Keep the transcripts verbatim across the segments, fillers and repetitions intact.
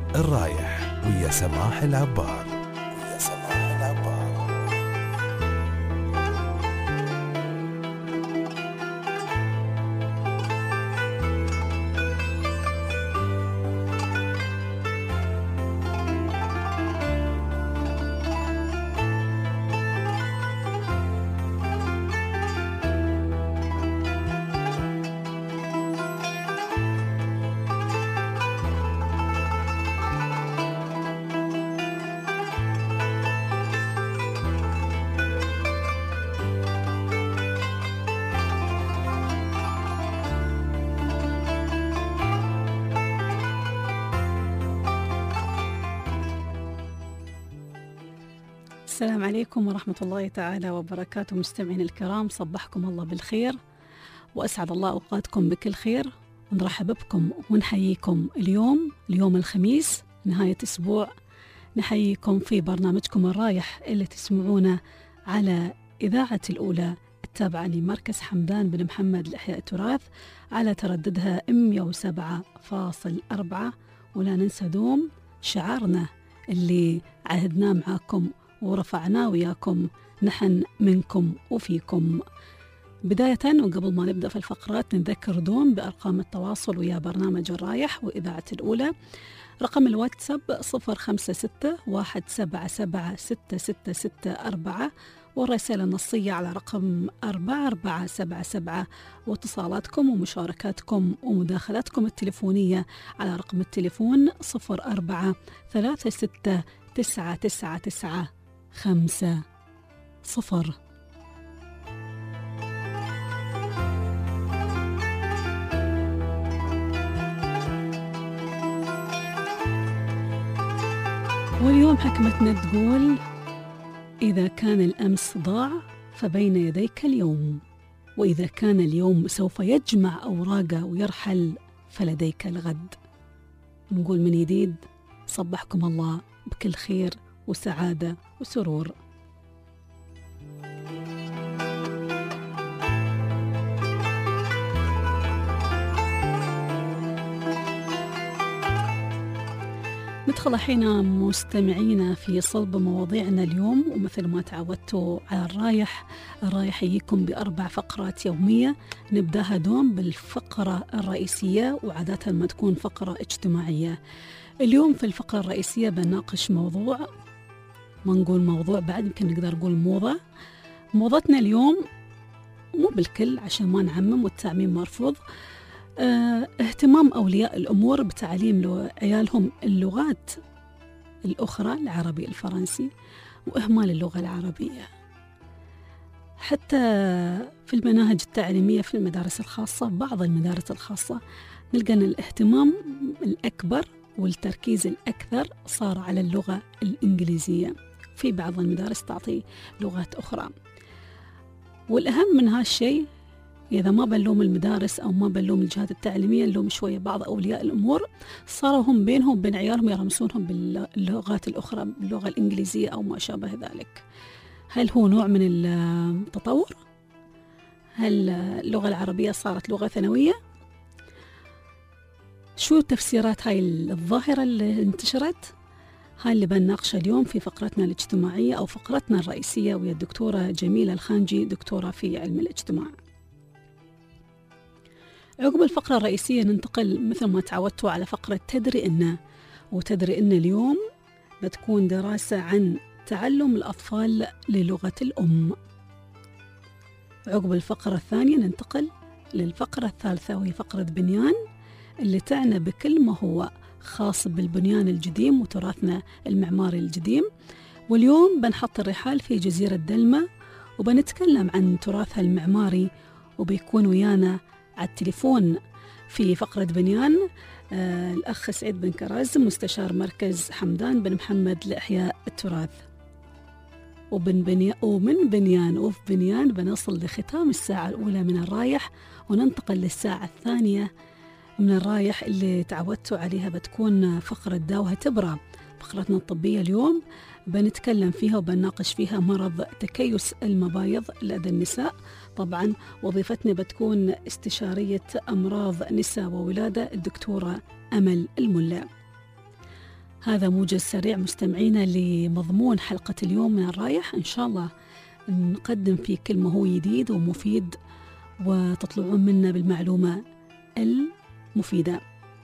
الرايح ويا سماح العبار. ويا سماح العبار. السلام عليكم ورحمة الله تعالى وبركاته. مستمعين الكرام، صبحكم الله بالخير وأسعد الله أوقاتكم بكل خير، ونرحب بكم ونحييكم اليوم اليوم الخميس نهاية أسبوع. نحييكم في برنامجكم الرايح اللي تسمعونه على إذاعة الأولى التابعة لمركز حمدان بن محمد لإحياء التراث على ترددها مئة وسبعة فاصلة أربعة. ولا ننسى دوم شعارنا اللي عهدناه معاكم ورفعناه وياكم، نحن منكم وفيكم. بداية وقبل ما نبدأ في الفقرات نذكر دوم بأرقام التواصل ويا برنامج الرايح وإذاعة الأولى. رقم الواتساب صفر خمسة ستة واحد سبعة سبعة ستة ستة ستة أربعة، والرسالة النصية على رقم أربعة أربعة سبعة سبعة، واتصالاتكم ومشاركاتكم ومداخلاتكم التليفونية على رقم التليفون صفر أربعة ثلاثة ستة تسعة تسعة تسعة خمسة صفر. واليوم حكمتنا تقول: إذا كان الأمس ضاع فبين يديك اليوم، وإذا كان اليوم سوف يجمع أوراقه ويرحل فلديك الغد. نقول من جديد صبحكم الله بكل خير وسعادة وسرور. ندخل الحين مستمعينا في صلب مواضيعنا اليوم، ومثل ما تعودتوا على الرايح الرايح يجيكم بأربع فقرات يومية. نبداها دوم بالفقرة الرئيسية، وعادة ما تكون فقرة اجتماعية. اليوم في الفقرة الرئيسية بناقش موضوع، ما نقول موضوع بعد، يمكن نقدر نقول موضة. موضتنا اليوم مو بالكل عشان ما نعمم، والتعميم مرفوض. اه اهتمام أولياء الأمور بتعليم عيالهم اللغات الأخرى، العربي الفرنسي، وإهمال اللغة العربية. حتى في المناهج التعليمية في المدارس الخاصة، بعض المدارس الخاصة نلقى أن الاهتمام الأكبر والتركيز الأكثر صار على اللغة الإنجليزية، في بعض المدارس تعطي لغات أخرى. والأهم من هالشيء، إذا ما بنلوم المدارس أو ما بنلوم الجهات التعليمية، نلوم شوية بعض أولياء الأمور، صاروا هم بينهم وبين عيالهم يرمسونهم باللغات الأخرى، باللغة الإنجليزية أو ما شابه ذلك. هل هو نوع من التطور؟ هل اللغة العربية صارت لغة ثانوية؟ شو تفسيرات هاي الظاهرة اللي انتشرت؟ هاي اللي بنناقشها اليوم في فقرتنا الاجتماعية أو فقرتنا الرئيسية ويا الدكتورة جميلة الخانجي، دكتورة في علم الاجتماع. عقب الفقرة الرئيسية ننتقل مثل ما تعودتوا على فقرة تدري إن، وتدري إن اليوم بتكون دراسة عن تعلم الأطفال للغة الأم. عقب الفقرة الثانية ننتقل للفقرة الثالثة، وهي فقرة بنيان، اللي تعنى بكل ما هو خاص بالبنيان القديم وتراثنا المعماري القديم. واليوم بنحط الرحال في جزيرة دلمة وبنتكلم عن تراثها المعماري، وبيكون ويانا على التليفون في فقرة بنيان آه الأخ سعيد بن كراز، مستشار مركز حمدان بن محمد لإحياء التراث. وبن بني... ومن بنيان وفي بنيان بنصل لختام الساعة الأولى من الرايح، وننتقل للساعة الثانية من الرايح اللي تعودتوا عليها، بتكون فقرة داوها تبرى. فقرتنا الطبية اليوم بنتكلم فيها وبنناقش فيها مرض تكيس المبايض لدى النساء. طبعا وظيفتنا بتكون استشارية أمراض نساء وولادة الدكتورة أمل الملا. هذا موجز سريع مستمعينا لمضمون حلقة اليوم من الرايح. إن شاء الله نقدم فيه كل ما هو جديد ومفيد وتطلعون منا بالمعلومة المفيدة.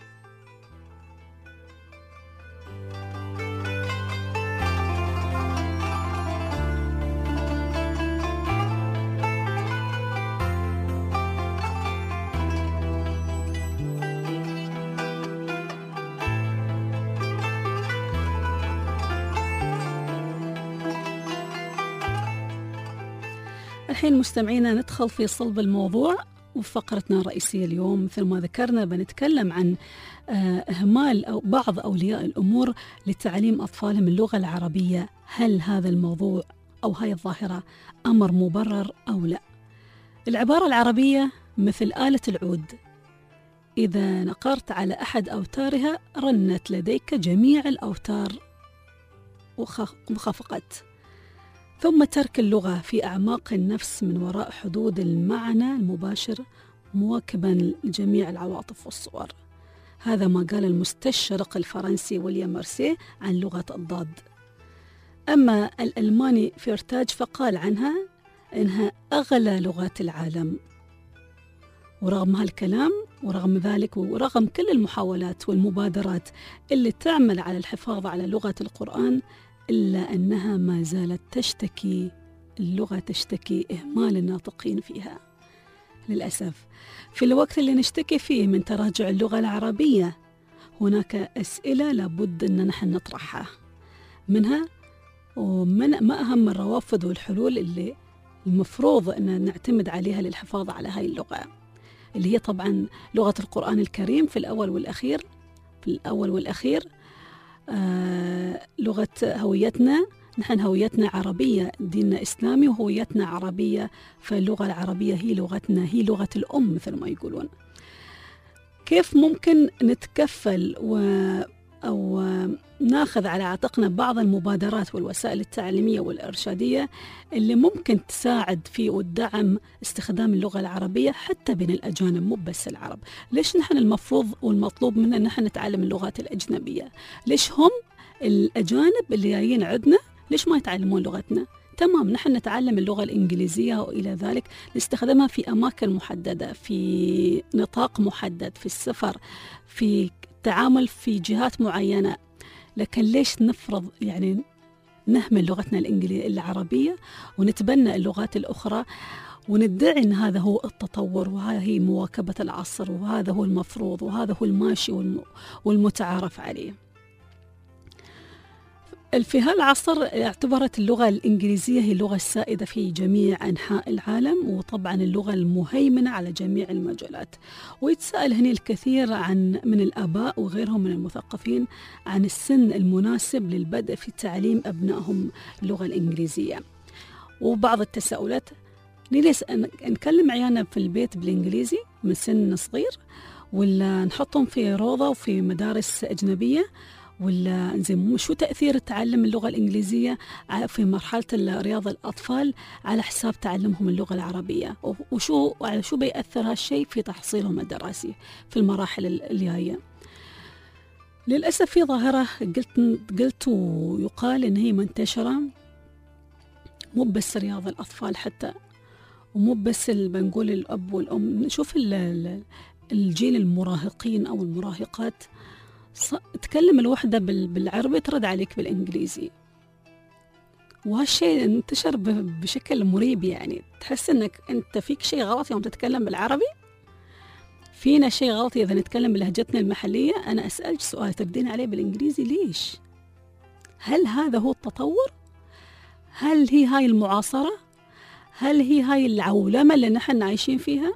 الحين مستمعينا ندخل في صلب الموضوع وفقرتنا الرئيسية اليوم. مثل ما ذكرنا بنتكلم عن إهمال أو بعض أولياء الأمور لتعليم أطفالهم اللغة العربية. هل هذا الموضوع أو هاي الظاهرة أمر مبرر أو لا؟ العبارة العربية مثل آلة العود، إذا نقرت على أحد أوتارها رنت لديك جميع الأوتار وخفقت. ثم ترك اللغة في أعماق النفس من وراء حدود المعنى المباشر مواكبا لجميع العواطف والصور. هذا ما قال المستشرق الفرنسي ويليام مارسيه عن لغة الضاد. أما الألماني فيرتاج فقال عنها إنها أغلى لغات العالم. ورغم هالكلام ورغم ذلك ورغم كل المحاولات والمبادرات اللي تعمل على الحفاظ على لغة القرآن، إلا أنها ما زالت تشتكي، اللغة تشتكي إهمال الناطقين فيها للأسف. في الوقت اللي نشتكي فيه من تراجع اللغة العربية هناك أسئلة لابد أن نحن نطرحها، منها ومن ما أهم الروافد والحلول اللي المفروض أن نعتمد عليها للحفاظ على هاي اللغة، اللي هي طبعا لغة القرآن الكريم في الأول والأخير في الأول والأخير آه لغة هويتنا. نحن هويتنا عربية، ديننا إسلامي وهويتنا عربية، فاللغة العربية هي لغتنا، هي لغة الأم مثل ما يقولون. كيف ممكن نتكفل و أو ناخذ على عاتقنا بعض المبادرات والوسائل التعليمية والإرشادية اللي ممكن تساعد في ودعم استخدام اللغة العربية حتى بين الأجانب مو بس العرب؟ ليش نحن المفروض والمطلوب منا نحن نتعلم اللغات الأجنبية؟ ليش هم الأجانب اللي جايين عندنا ليش ما يتعلمون لغتنا؟ تمام، نحن نتعلم اللغة الإنجليزية وإلى ذلك نستخدمها في أماكن محددة، في نطاق محدد، في السفر، في التعامل في جهات معينة، لكن ليش نفرض يعني نهمل لغتنا الإنجليزية العربية ونتبنى اللغات الأخرى وندعي أن هذا هو التطور وهذا هي مواكبة العصر وهذا هو المفروض وهذا هو الماشي والمتعارف عليه؟ في هالعصر اعتبرت اللغة الإنجليزية هي اللغة السائدة في جميع أنحاء العالم، وطبعا اللغة المهيمنة على جميع المجالات. ويتساءل هنا الكثير عن من الآباء وغيرهم من المثقفين عن السن المناسب للبدء في تعليم أبنائهم اللغة الإنجليزية. وبعض التساؤلات، ليش نكلم عيالنا في البيت بالإنجليزي من سن صغير، ولا نحطهم في روضة وفي مدارس أجنبية، ولا زين شو تأثير تعلم اللغة الإنجليزية في مرحلة رياض الأطفال على حساب تعلمهم اللغة العربية، وشو على شو بيأثر هالشيء في تحصيلهم الدراسي في المراحل الجاية؟ للأسف في ظاهرة قلت قلت ويقال إن هي منتشرة مو بس رياض الأطفال حتى، ومو بس بنقول الأب والأم، نشوف الجيل المراهقين أو المراهقات تكلم الوحدة بالعربي ترد عليك بالإنجليزي، وهالشيء انتشر بشكل مريب. يعني تحس أنك أنت فيك شيء غلط يوم تتكلم بالعربي، فينا شيء غلط إذا نتكلم بلهجتنا المحلية. أنا أسألك سؤال تردين عليه بالإنجليزي ليش؟ هل هذا هو التطور؟ هل هي هاي المعاصرة؟ هل هي هاي العولمة اللي نحن عايشين فيها؟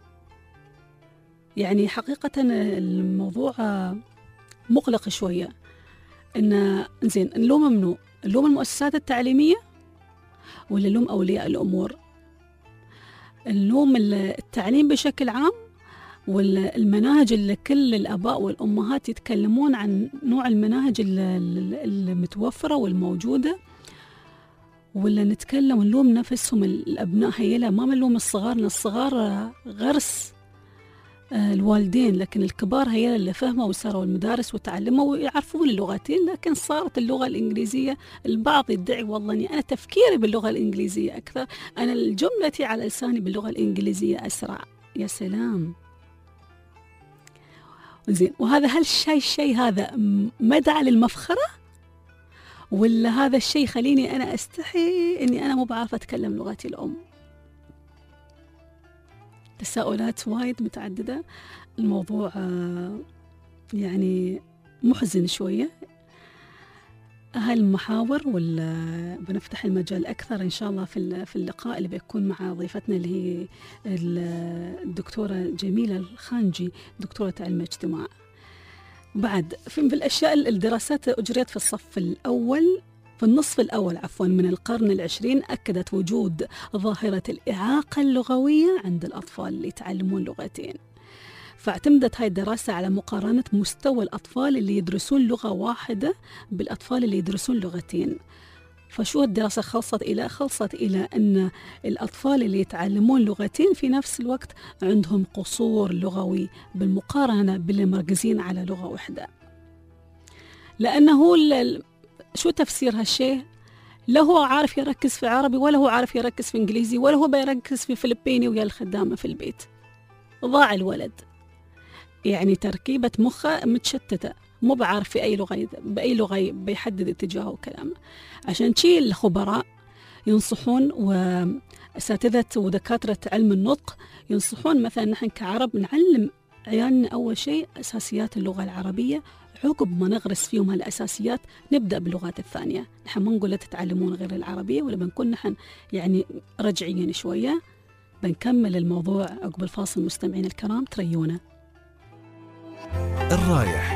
يعني حقيقة الموضوع مقلق شوية. إن زين نلوم منو؟ نلوم المؤسسات التعليمية ولا نلوم أولياء الأمور؟ نلوم التعليم بشكل عام ولا المناهج اللي كل الآباء والأمهات يتكلمون عن نوع المناهج المتوفرة والموجودة، ولا نتكلم ونلوم نفسهم الأبناء؟ هيلا ما نلوم الصغار، الصغار غرس الوالدين، لكن الكبار هي اللي فهموا وساروا المدارس وتعلموا ويعرفون اللغتين. لكن صارت اللغة الإنجليزية، البعض يدعي والله أني أنا تفكيري باللغة الإنجليزية أكثر، أنا الجملتي على لساني باللغة الإنجليزية أسرع. يا سلام. زين، وهذا هل الشيء الشيء هذا مدعى للمفخرة، ولا هذا الشيء خليني أنا أستحي أني أنا مو بعرف أتكلم لغتي الأم؟ تساؤلات وايد متعددة. الموضوع يعني محزن شوية. هالمحاور ولا بنفتح المجال أكثر إن شاء الله في في اللقاء اللي بيكون مع ضيفتنا اللي هي الدكتورة جميلة الخانجي، دكتورة علم اجتماع. بعد في الأشياء الدراسات أجريت في الصف الأول في النصف الأول عفوا من القرن العشرين، أكدت وجود ظاهرة الإعاقة اللغوية عند الأطفال اللي يتعلمون لغتين. فاعتمدت هاي الدراسة على مقارنة مستوى الأطفال اللي يدرسون لغة واحدة بالأطفال اللي يدرسون لغتين. فشو الدراسة خلصت إلى خلصت إلى أن الأطفال اللي يتعلمون لغتين في نفس الوقت عندهم قصور لغوي بالمقارنة باللي مركزين على لغة واحدة. لأنه شو تفسير هالشيء؟ لا هو عارف يركز في عربي، ولا هو عارف يركز في إنجليزي، ولا هو بيركز في فلبيني ويا الخدامة في البيت. ضاع الولد، يعني تركيبة مخه متشتتة، مو بعارف في أي لغة بأي لغة بيحدد اتجاهه وكلامه. عشان شيء الخبراء ينصحون وأساتذة ودكاترة علم النطق ينصحون مثلا نحن كعرب نعلم عيالنا أول شيء أساسيات اللغة العربية، عقب ما نغرس فيهم هالأساسيات نبدأ باللغات الثانية. نحن ما نقول لا تتعلمون غير العربية، ولا بنكون نحن يعني رجعيين شوية. بنكمل الموضوع عقب الفاصل. مستمعين الكرام تريونا. الرايح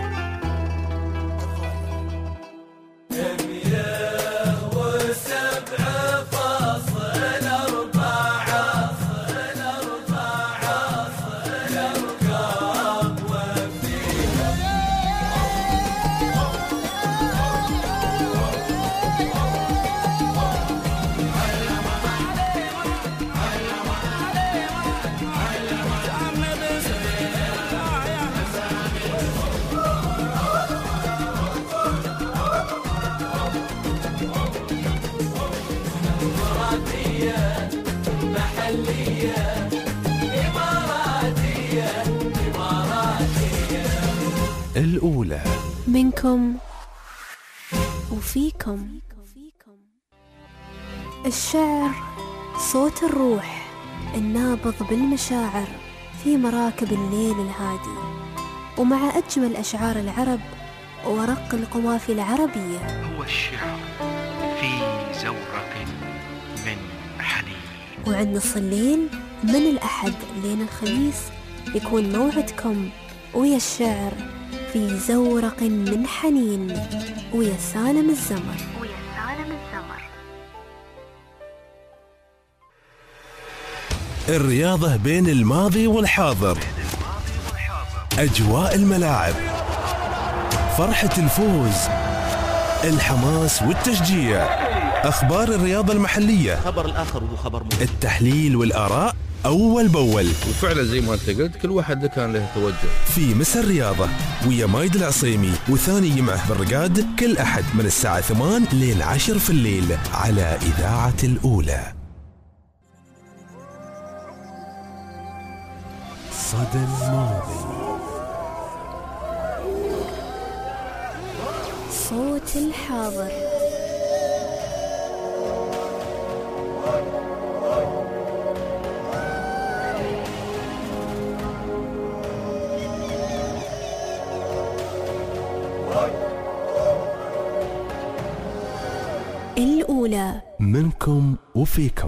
الأولى. منكم وفيكم. الشعر صوت الروح النابض بالمشاعر في مراكب الليل الهادي، ومع أجمل أشعار العرب ورق القوافي العربية. هو الشعر في زورق من حنين. وعند نص الليل من الأحد لين الخميس يكون موعدكم ويا الشعر في زورق من حنين ويا سالم الزمر. ويا سالم الزمر. الرياضة بين الماضي والحاضر، أجواء الملاعب، فرحة الفوز، الحماس والتشجيع، أخبار الرياضة المحلية، خبر الآخر وهو خبر مهم، التحليل والآراء أول بأول. وفعلا زي ما أنت قلت كل واحد كان له توجه. في مسا الرياضة ويا مايد العصيمي وثاني يمعه بالرقاد كل أحد من الساعة ثمان لين عشر في الليل على إذاعة الأولى. صدى الماضي، صوت الحاضر. الأولى. منكم وفيكم.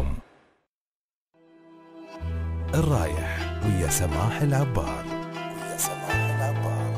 الرايح ويا سماح العبار. ويا سماح العبار.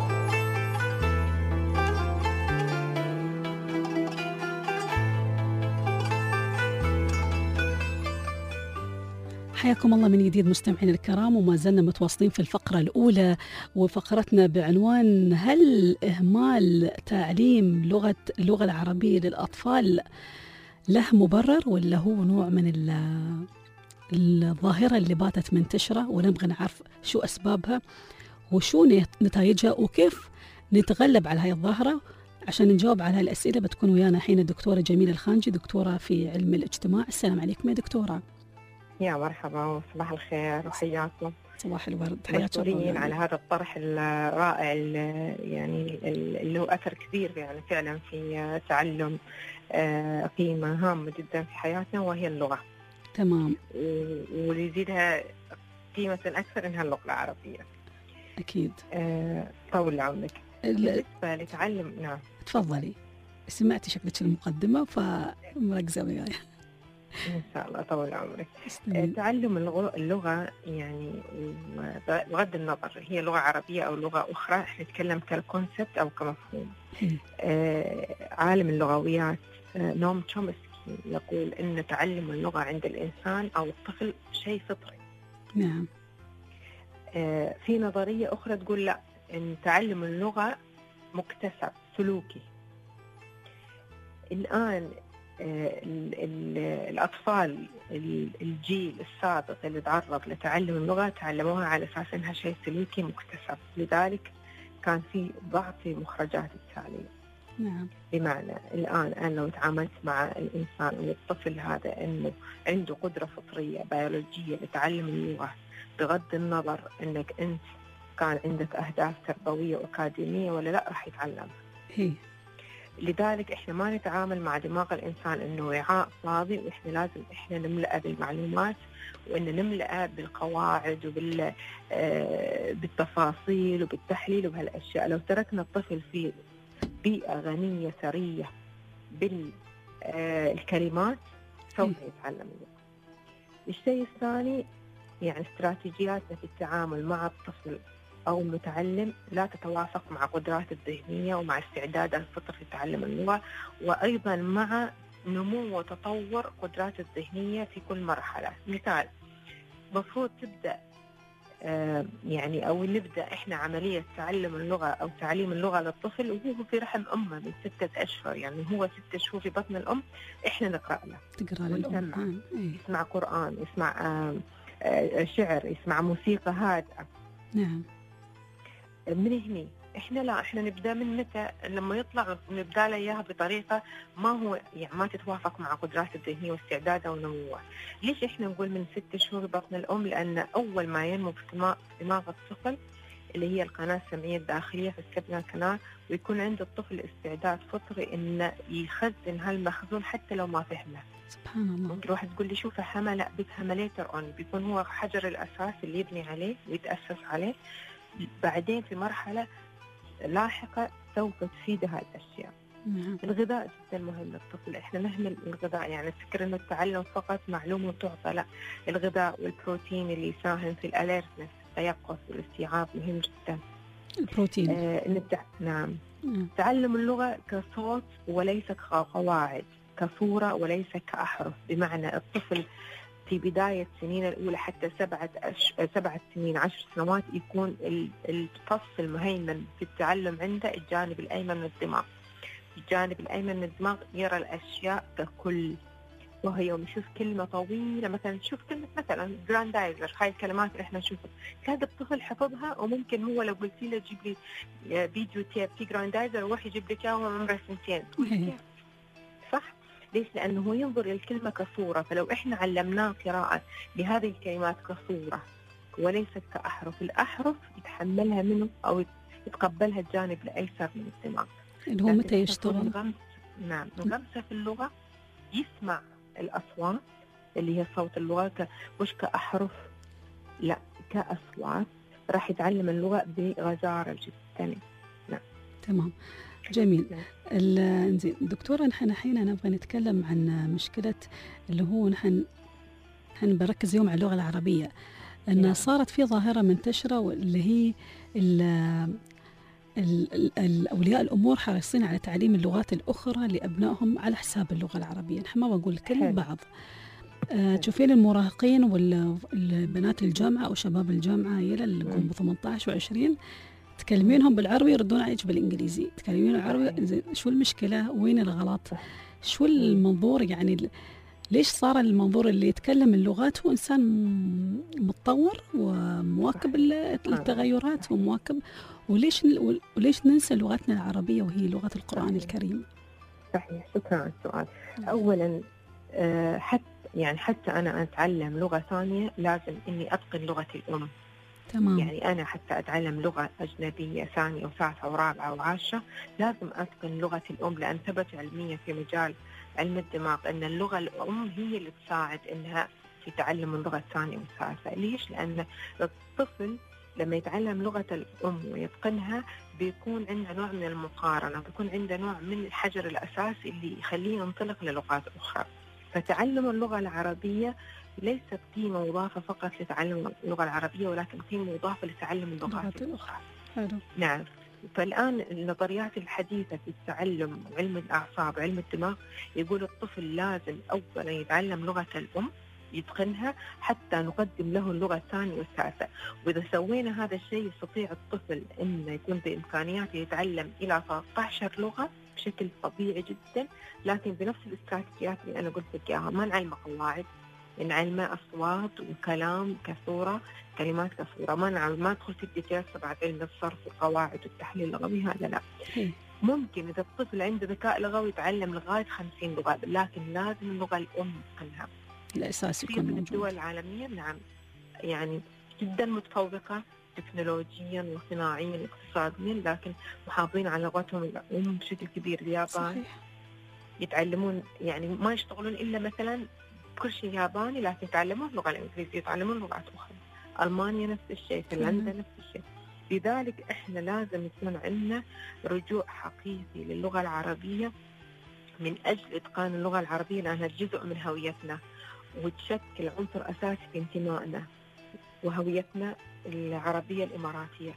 حياكم الله من جديد مستمعين الكرام، وما زلنا متواصلين في الفقرة الأولى، وفقرتنا بعنوان هل إهمال تعليم لغة اللغة العربية للأطفال له مبرر، ولا هو نوع من الظاهرة اللي باتت منتشرة ونبغى نعرف شو أسبابها. وشو نتائجها وكيف نتغلب على هاي الظاهرة. عشان نجاوب على هالأسئلة بتكون ويانا الحين الدكتورة جميلة الخانجي، دكتورة في علم الاجتماع. السلام عليكم يا دكتورة. يا مرحبا وصباح الخير وحياكم. صباح الورد، حياكم الله على هذا الطرح الرائع يعني اللي له أثر كبير يعني فعلا في تعلم قيمة هامة جدا في حياتنا وهي اللغة. تمام. واللي يزيدها قيمة أكثر إنها اللغة العربية. أكيد. طول عمرك. بالنسبة لتعلم نعم. تفضلي. سمعتي شكلك المقدمة فمركزة وياي. إن شاء الله طول عمرك. تعلم اللغة يعني بغض النظر هي لغة عربية أو لغة أخرى، إحنا نتكلم كالكونسبت أو كمفهوم. آه عالم اللغويات آه نوم تشومسكي يقول إن تعلم اللغة عند الإنسان أو الطفل شيء فطري. نعم. آه في نظرية أخرى تقول لا، إن تعلم اللغة مكتسب سلوكي. الآن ال ال الأطفال الجيل السابق اللي تعرض لتعلم اللغة تعلموها على أساس أنها شيء سلوكي مكتسب، لذلك كان في ضعف في مخرجات التعليم. نعم. بمعنى الآن أنا لو تعاملت مع الإنسان أو الطفل هذا أنه عنده قدرة فطرية بيولوجية لتعلم اللغة بغض النظر أنك أنت كان عندك أهداف تربوية وأكاديمية ولا لا، راح يتعلم. هي. لذلك إحنا ما نتعامل مع دماغ الإنسان إنه وعاء فاضي وإحنا لازم إحنا نملأه بالمعلومات وإن نملأه بالقواعد وبال بالتفاصيل وبالتحليل وبهالأشياء. لو تركنا الطفل في بيئة غنية ثرية بالكلمات سوف يتعلم اللغة. الشيء الثاني يعني استراتيجياتنا في التعامل مع الطفل أو المتعلم لا تتوافق مع قدراته الذهنية ومع استعداد الفطر في تعلم اللغة، وأيضا مع نمو وتطور قدراته الذهنية في كل مرحلة. مثال، مفروض تبدأ آه يعني أو نبدأ إحنا عملية تعلم اللغة أو تعليم اللغة للطفل وهو في رحم أمه من ستة أشهر، يعني هو ستة شهور في بطن الأم، إحنا نقرأ له، تقرأ للأم، يسمع قرآن، يسمع آه آه شعر، يسمع موسيقى هادئة. نعم. من هنا احنا لا احنا نبدا من متى لما يطلع نبدا له اياها بطريقه ما هو يعني ما تتوافق مع قدراته الذهنيه واستعداده ونموه. ليش احنا نقول من ست شهور بطن الام؟ لان اول ما ينمو في دماغ الطفل اللي هي القناه السمعيه الداخليه في السبنا كانال، ويكون عند الطفل استعداد فطري انه يخزن هالمخزون حتى لو ما فهمه. سبحان الله. ممكن واحد تقول لي شو فهمه؟ لا، بيفهمه ليتر اون، بيكون هو حجر الاساس اللي يبني عليه ويتاسس عليه. بعدين في مرحلة لاحقة سوف تفيدها الأشياء. نعم. الغذاء جدا مهم للطفل، إحنا نهمل الغذاء، يعني فكرة إنه التعلم فقط معلومة تعطى، لا، الغذاء والبروتين اللي يساهم في الأليرتنس التيقظ والاستيعاب مهم جدا. البروتين. آه نبدأ نعم. نعم. تعلم اللغة كصوت وليس كقواعد، كصورة وليس كأحرف. بمعنى الطفل في بداية سنين الأولى حتى سبعة أش... سبعة سنين عشر سنوات يكون الفص المهيمن في التعلم عنده الجانب الأيمن من الدماغ. الجانب الأيمن من الدماغ يرى الأشياء ككل، وهي يوم يشوف كلمة طويلة مثلا، شوف كلمة مثلا جراندايزر، هاي الكلمات اللي احنا نشوفها، هذا الطفل حفظها، وممكن هو لو قلت له جيب لي فيديو تيب في جراندايزر وراح يجيب لك اياه وهو عمره سنتين. صح؟ ليش؟ لأنه هو ينظر للكلمة كصورة. فلو إحنا علمناه قراءة لهذه الكلمات كصورة وليست كأحرف، الأحرف يتحملها منه أو يتقبلها الجانب الأيسر من الدماغ. اللي هو متى يشتغل؟ نعم، نغمسه في اللغة، يسمع الأصوات اللي هي صوت اللغة مش كأحرف، لا كأصوات، راح يتعلم اللغة بغزارة جدا. نعم. تمام. جميل. زين دكتورة، نحن الحين نبغى نتكلم عن مشكلة اللي هو نحن نحن بركز اليوم على اللغة العربية، أن صارت في ظاهرة منتشرة واللي هي الأولياء الأمور حريصين على تعليم اللغات الأخرى لأبنائهم على حساب اللغة العربية. نحن ما بقول كل بعض، آه تشوفين المراهقين والبنات الجامعة أو شباب الجامعة يلا اللي يكون ثمانية عشر وعشرين تكلمينهم بالعربي يردون عليك بالإنجليزي، تكلمين العربي. شو المشكلة؟ وين الغلط؟ شو المنظور؟ يعني ليش صار المنظور اللي يتكلم اللغات هو إنسان متطور ومواكب التغيرات ومواكب، وليش وليش ننسى لغتنا العربية وهي لغة القرآن الكريم؟ صحيح، شكرا على السؤال. أولا حتى يعني حتى أنا أتعلم لغة ثانية لازم إني أتقن لغة الأم. تمام. يعني أنا حتى أتعلم لغة أجنبية ثانية وثالثة ورابعة وعاشرة لازم أتقن لغة الأم، لأن ثبت علميا في مجال علم الدماغ أن اللغة الأم هي اللي تساعد إنها في تعلم اللغة الثانية والثالثة. ليش؟ لأن الطفل لما يتعلم لغة الأم ويتقنها بيكون عنده نوع من المقارنة، بيكون عنده نوع من الحجر الأساسي اللي يخليه ينطلق للغات أخرى. فتعلم اللغة العربية ليست قيمة مضافة فقط لتعلم اللغة العربية، ولكن قيمة مضافة لتعلم اللغات الأخرى. نعم. فالآن النظريات الحديثة في التعلم علم الأعصاب وعلم الدماغ يقول الطفل لازم أولا يتعلم لغة الأم يتقنها حتى نقدم له اللغة الثانية والثالثة. وإذا سوينا هذا الشيء يستطيع الطفل أنه يكون بإمكانياته يتعلم إلى ثلاثة عشر لغة بشكل طبيعي جدا، لكن بنفس الاستراتيجيات اللي أنا قلت لك إياها. ما نعلم قواعد، نعلم أصوات وكلام كثورة، كلمات كثورة. ما نعلم ما ندخل في اتجاه بعد علم الصرف والقواعد والتحليل اللغوي، هذا لا. ممكن إذا الطفل عنده ذكاء لغوي يتعلم لغاية خمسين لغة، لكن لازم اللغة الأم يتقنها. الأساس يكون موجود. الدول العالمية نعم يعني جدا متفوقة تكنولوجيا وصناعيا واقتصاديا، لكن محافظين على لغتهم الأم بشكل كبير. اليابان صحيح. يتعلمون يعني ما يشتغلون إلا مثلا كل شيء ياباني، لكن يتعلمون اللغة الإنجليزية، يتعلمون لغات أخرى. ألمانيا نفس الشيء، فنلندا نفس الشيء. لذلك إحنا لازم يكون عندنا رجوع حقيقي للغة العربية من أجل إتقان اللغة العربية، لأنها جزء من هويتنا وتشكل عنصر أساسي في انتمائنا وهويتنا العربية الإماراتية.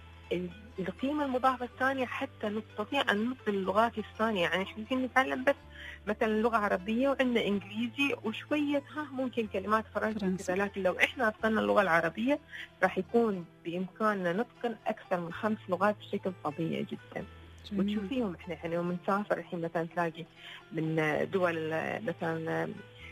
القيمة المضافة الثانية حتى نستطيع أن نتقن اللغات الثانية، يعني إحنا ممكن نتعلم بس مثلا لغة عربية وعندنا إنجليزي وشوية ها ممكن كلمات فرنسي، لكن لو إحنا أتقنا اللغة العربية راح يكون بإمكاننا نتقن أكثر من خمس لغات بشكل طبيعي جدا. وتشوفيهم إحنا يعني يوم نسافر الحين مثلا تلاقي من دول مثلا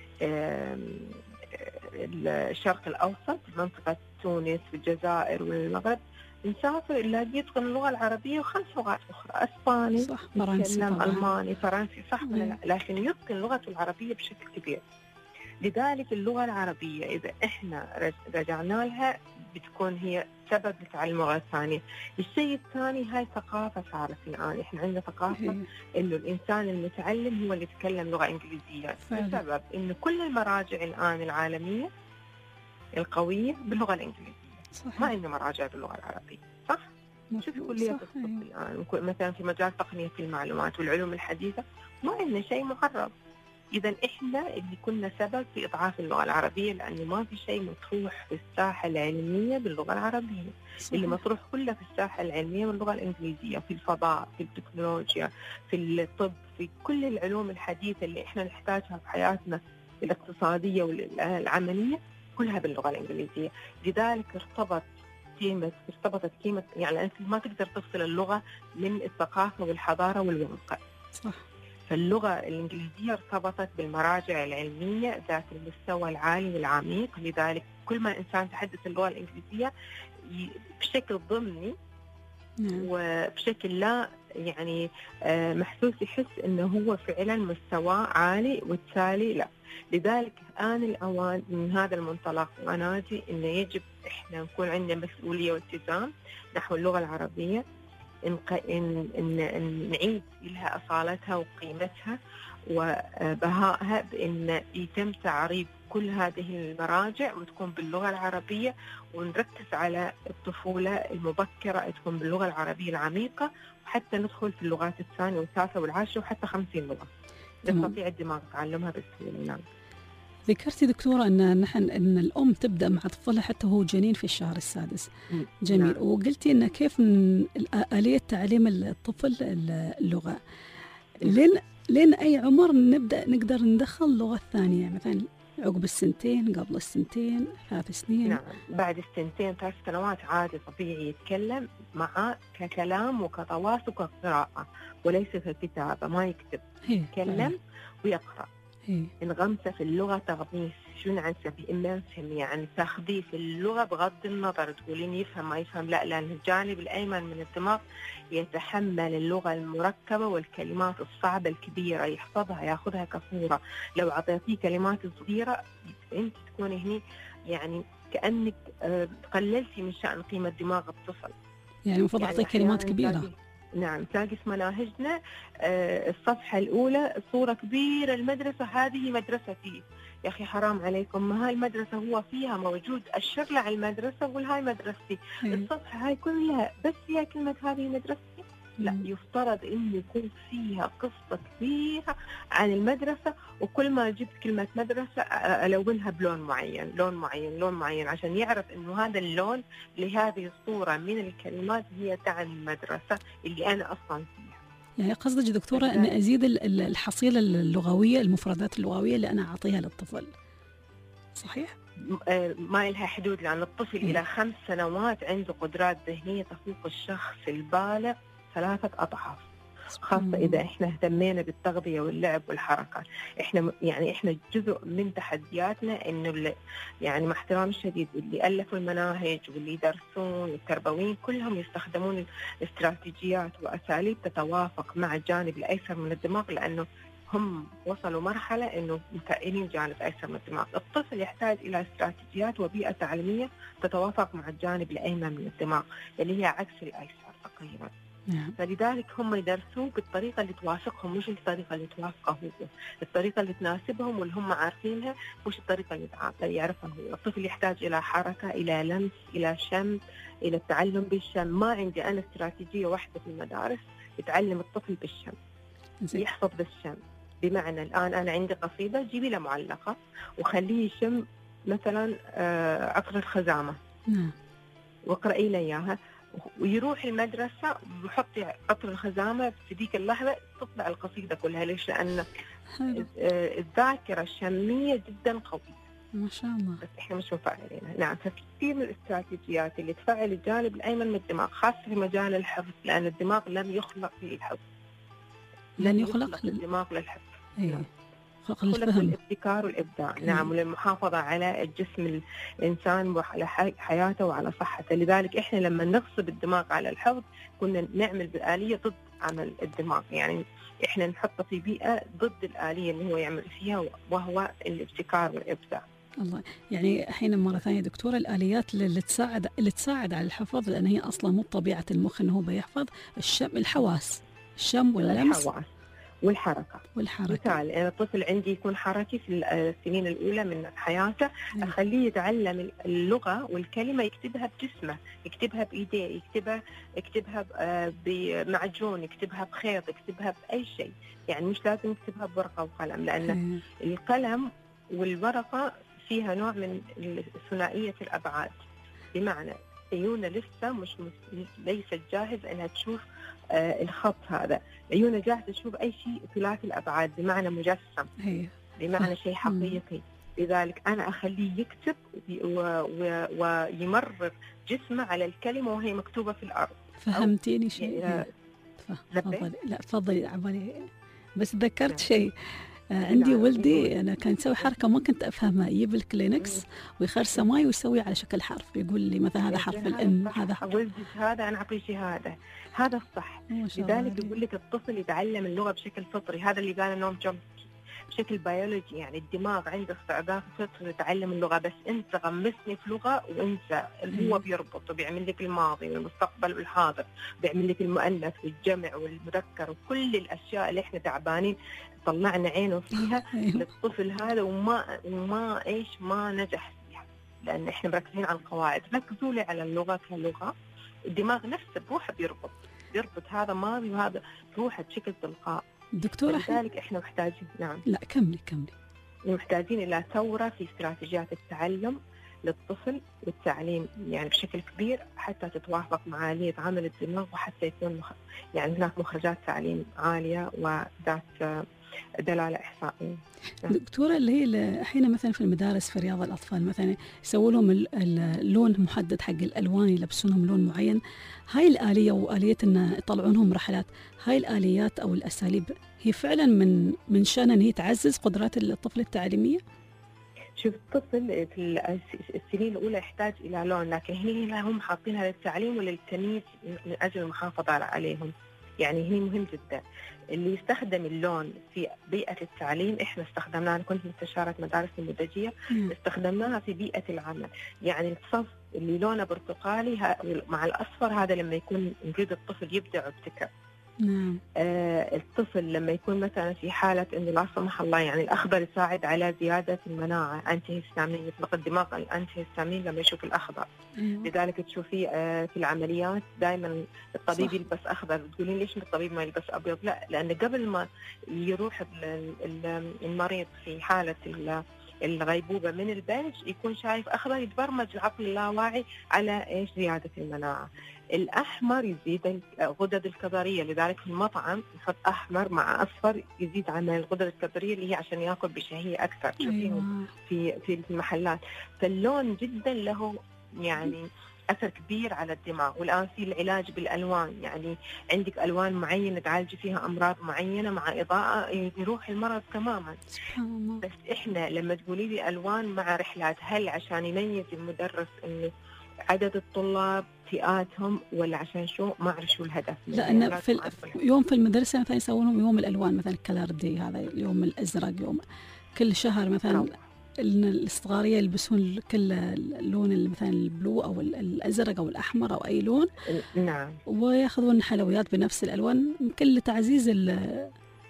الشرق الأوسط، منطقة تونس والجزائر والمغرب، نسافر نلاقي يتقن اللغة العربية وخمس لغات أخرى، أسباني صح، فرنسي، ألماني، فرنسي، صح ولا لا؟ لكن يتقن لغته العربية بشكل كبير. لذلك اللغة العربية إذا إحنا رجعنا لها بتكون هي سبب لتعلم اللغة الثانية. الشيء الثاني هاي ثقافة صارت الآن، إحنا عندنا ثقافة إنه الإنسان المتعلم هو اللي يتكلم لغة إنجليزية، بسبب إنه كل المراجع الآن العالمية القوية باللغة الإنجليزية. صحيح. ما عندنا مراجع باللغة العربية، صح؟ شوف كلية الطب الآن مثلا في مجال تقنية المعلومات والعلوم الحديثة ما عندنا شيء معرب. إذا إحنا اللي كنا سبب في إضعاف اللغة العربية، لأنه ما في شيء مطروح في الساحة العلمية باللغة العربية. صحيح. اللي مطروح كله في الساحة العلمية باللغة الإنجليزية، في الفضاء، في التكنولوجيا، في الطب، في كل العلوم الحديثة اللي إحنا نحتاجها في حياتنا الاقتصادية والعملية كلها باللغة الإنجليزية. لذلك ارتبط قيمة ارتبطت قيمة يعني أنت ما تقدر تفصل اللغة من الثقافة والحضارة والواقع. صح. فاللغة الإنجليزية ارتبطت بالمراجع العلمية ذات المستوى العالي والعميق. لذلك كل ما الإنسان تحدث اللغة الإنجليزية بشكل ضمني وبشكل لا يعني محسوس يحس إنه هو فعلا مستوى عالي وبالتالي لا. لذلك آن الأوان من هذا المنطلق وأنادي إنه يجب إحنا نكون عندنا مسؤولية والتزام نحو اللغة العربية، إن, إن, إن, إن نعيد لها أصالتها وقيمتها وبهائها، بإن يتم تعريب كل هذه المراجع وتكون باللغة العربية، ونركز على الطفولة المبكرة تكون باللغة العربية العميقة، وحتى ندخل في اللغات الثانية والثالثة والعاشرة وحتى خمسين لغة يستطيع الدماغ تعلمها بسهولة. نعم. ذكرتي دكتورة أن نحن أن الأم تبدأ مع طفلها حتى هو جنين في الشهر السادس. جميل. نعم. وقلتي أن كيف آلية تعليم الطفل اللغة لين لين أي عمر نبدأ نقدر ندخل اللغة الثانية، مثلا عقب السنتين، قبل السنتين، ثلاث سنين؟ نعم، بعد السنتين ثلاث سنوات عادي طبيعي يتكلم مع ككلام وكتواصل وكقراءة وليس ككتابة، ما يكتب، يتكلم ويقرأ. إيه. انغمسة في اللغة تغميس، شو نعنسى بإمانسهم، يعني تخذيه في اللغة بغض النظر تقولين يفهم ما يفهم، لا، لأن الجانب الأيمن من الدماغ يتحمل اللغة المركبة والكلمات الصعبة الكبيرة، يحفظها ياخذها كصورة. لو عطيتيه كلمات صغيرة أنت تكوني هني يعني كأنك قللتي من شأن قيمة دماغ الطفل. يعني المفروض أعطيه كلمات كبيرة. نعم، تلاقي في مناهجنا آه الصفحة الأولى صورة كبيرة، المدرسة هذه مدرستي. يا أخي حرام عليكم، ما هاي المدرسة هو فيها موجود الشرلة على المدرسة والهاي مدرستي. إيه. الصفحة هاي كلها بس فيها كلمة هذه مدرستي. لا، يفترض إنه يكون فيها قصة كبيرة عن المدرسة، وكل ما جبت كلمة مدرسة ألونها بلون معين لون معين لون معين عشان يعرف إنه هذا اللون لهذه الصورة من الكلمات هي تعني المدرسة اللي أنا أصلا فيها. يعني قصدك دكتورة أن أزيد الحصيلة اللغوية، المفردات اللغوية اللي أنا أعطيها للطفل، صحيح؟ ما لها حدود، لأن الطفل م. إلى خمس سنوات عنده قدرات ذهنية تفوق الشخص البالغ ثلاثة أضعاف، خاصة إذا إحنا اهتمينا بالتغذية واللعب والحركة. إحنا يعني إحنا جزء من تحدياتنا إنه يعني مع احترام الشديد اللي ألفوا المناهج واللي يدرسون التربويين كلهم يستخدمون استراتيجيات وأساليب تتوافق مع الجانب الأيسر من الدماغ، لأنه هم وصلوا مرحلة إنه مكائنين جانب أيسر من الدماغ. الطفل يحتاج إلى استراتيجيات وبيئة تعليمية تتوافق مع الجانب الأيمن من الدماغ اللي هي عكس الأيسر تقريبا. نعم. فلذلك هم يدرسوه بالطريقة اللي توافقهم، مش الطريقة اللي توافقه هو، الطريقة اللي تناسبهم واللي هم عارفينها، مش الطريقة اللي يعرفها هو. الطفل يحتاج إلى حركة، إلى لمس، إلى شم، إلى التعلم بالشم. ما عندي أنا استراتيجية واحدة في المدارس يتعلم الطفل بالشم، يحفظ بالشم. بمعنى الآن أنا عندي قصيدة، جيبي له معلقة وخليه يشم مثلا عطر الخزامة، نعم، واقرأي له إياها، ويروح المدرسة ويحطي عطر الخزامة في ذيك اللحظة تطلع القصيدة كلها. ليش؟ لأن الذاكرة الشمية جدا قوية ما شاء الله، بس إحنا مش مفعلينها. نعم، فكثير من الاستراتيجيات اللي تفعل الجانب الأيمن من الدماغ، خاصة في مجال الحفظ، لأن الدماغ لم يخلق للحفظ، لن يخلق الدماغ للحفظ. إيه. خلق للابتكار والإبداع. إيه. نعم، وللمحافظة على الجسم الإنسان وعلى حياته وعلى صحته. لذلك إحنا لما نغصب الدماغ على الحفظ كنا نعمل بالآلية ضد عمل الدماغ، يعني إحنا نحطه في بيئة ضد الآلية اللي هو يعمل فيها، وهو الابتكار والإبداع. الله، يعني حين مرة ثانية دكتورة، الآليات اللي تساعد اللي تساعد على الحفظ، لأن هي أصلا مو طبيعة المخ إنه هو بيحفظ، الشم، الحواس، الشم واللمس والحركة والحركة. مثال أنا الطفل عندي يكون حركي في السنين الأولى من حياته، أخليه يتعلم اللغة والكلمة يكتبها بجسمه، يكتبها بإيديه، يكتبها يكتبها بمعجون، يكتبها بخيط، يكتبها بأي شيء، يعني مش لازم يكتبها بورقة وقلم، لأن القلم والورقة فيها نوع من ثنائية الأبعاد، بمعنى عيونه لسه مش ليست جاهز أنها تشوف آه الخط هذا، عيونه جاهزة تشوف أي شيء ثلاثي الأبعاد، بمعنى مجسم، بمعنى شيء حقيقي. لذلك أنا أخليه يكتب ويمرر جسمه على الكلمة وهي مكتوبة في الأرض. فهمتيني شيء؟ تفضلي. لا تفضلي عمالي، بس ذكرت شيء. عندي ولدي أنا كان يسوي حركة ما كنت أفهمها، يجيب الكلينكس ويخرسه ماي ويسوي على شكل حرف، يقول لي مثلا هذا حرف الإن، هذا حرف ولدي هذا أنا أعطيه شهادة، هذا الصح. لذلك يقول لك الطفل يتعلم اللغة بشكل فطري، هذا اللي قال نوم جومسكي، بشكل بيولوجي، يعني الدماغ عنده استعداد فطري يتعلم اللغة، بس أنت غمسني في لغة وأنت اللي هو بيربط وبيعمل لك الماضي والمستقبل والحاضر، بيعمل لك المؤنث والجمع والمذكر وكل الأشياء اللي إحنا تعبانين طلعنا عينه فيها للطفل هذا، وما وما إيش ما نجح فيها، لأن إحنا مركزين على القواعد. ركزوا لي على اللغة كلغة، الدماغ نفسه بروحه بيربط بيربط هذا ماضي وهذا بروحه بشكل تلقائي. دكتورة، لذلك إحنا محتاجين نعم لا كملي كملي محتاجين إلى ثورة في استراتيجيات التعلم، للطفل والتعليم يعني بشكل كبير حتى تتوافق مع آلية عمل الدماغ، وحتى يكون مخ... يعني هناك مخرجات تعليم عالية وذات دلالة إحصائية. دكتورة، اللي هي أحيانا مثلا في المدارس في رياض الأطفال مثلا يسووا لهم اللون محدد حق الألوان، يلبسونهم لون معين، هاي الآلية وآلية إن يطلعونهم رحلات، هاي الآليات أو الأساليب هي فعلا من من شأن إن هي تعزز قدرات الطفل التعليمية؟ شوف، الطفل في السنين الأولى يحتاج إلى لون، لكن هنا هم حاطينها للتعليم وللتمييز من أجل المحافظة عليهم. يعني هنا مهم جدا اللي يستخدم اللون في بيئة التعليم. إحنا استخدمناها، أنا كنت مستشارة مدارس نموذجية، استخدمناها في بيئة العمل. يعني الصف اللي لونه برتقالي مع الأصفر هذا لما يكون نريد الطفل يبدع ويبتكر. نعم. آه الطفل لما يكون مثلا في حالة إنه لا سمح الله يعني الأخضر يساعد على زيادة المناعة، أنتي هيستامين، يطلق الدماغ الأنتي هيستامين لما يشوف الأخضر. أيوة. لذلك تشوفي آه في العمليات دائما الطبيب صح. يلبس أخضر. تقولين ليش الطبيب ما يلبس أبيض؟ لا، لأن قبل ما يروح المريض في حالة الغيبوبة من البنج يكون شايف أخضر، يتبرمج العقل اللاواعي على إيش؟ زيادة المناعة. الأحمر يزيد الغدد الكظرية، لذلك في المطعم نحط أحمر مع أصفر يزيد عن الغدد الكظرية اللي هي عشان يأكل بشهية أكثر. أيوة. في في المحلات. فاللون جدا له يعني أثر كبير على الدماغ. والآن في العلاج بالألوان، يعني عندك ألوان معينة تعالجي فيها أمراض معينة مع إضاءة يروح المرض تماما. سبحان الله. بس إحنا لما تقولي لي ألوان مع رحلات، هل عشان يميز المدرس إنه عدد الطلاب فئاتهم ولا عشان شو؟ ما أعرف شو الهدف. لأن في يوم في المدرسة مثلا يسوونهم يوم الألوان، مثلا كلر دي، هذا اليوم الأزرق، يوم كل شهر مثلا أوه. الصغارية يلبسون كل اللون مثلا البلو أو الأزرق أو الأحمر أو أي لون. نعم. ويأخذون حلويات بنفس الألوان كل تعزيز ال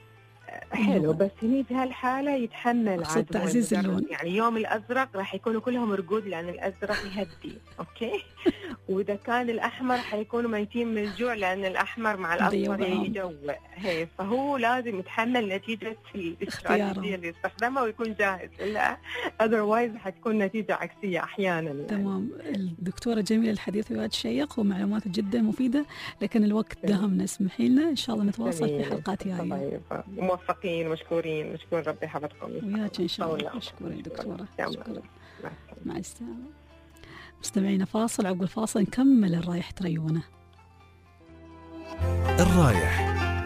حلو. بس هني في هالحالة يتحمل عاد تعزيز اللون. يعني يوم الأزرق راح يكونوا كلهم رقود لأن الأزرق يهدي، أوكي. وإذا كان الأحمر حيكونوا ميتين من الجوع لأن الأحمر مع الأصفر يجوع. هي فهو لازم يتحمل نتيجة الاستراتيجية اللي يستخدمها ويكون جاهز، إلا otherwise حتكون نتيجة عكسية أحيانا يعني. تمام. الدكتورة جميلة، الحديث وياك شيق ومعلومات جدا مفيدة، لكن الوقت داهمنا، اسمحي لنا إن شاء الله نتواصل في حلقات جاية. موفقين مشكورين، مشكور ربي حفظكم وياك إن شاء الله. مشكورين دكتورة. شكرا. مع السلامة. مستمعينا فاصل، عقب الفاصل نكمل الرايح تريونه. الرايح.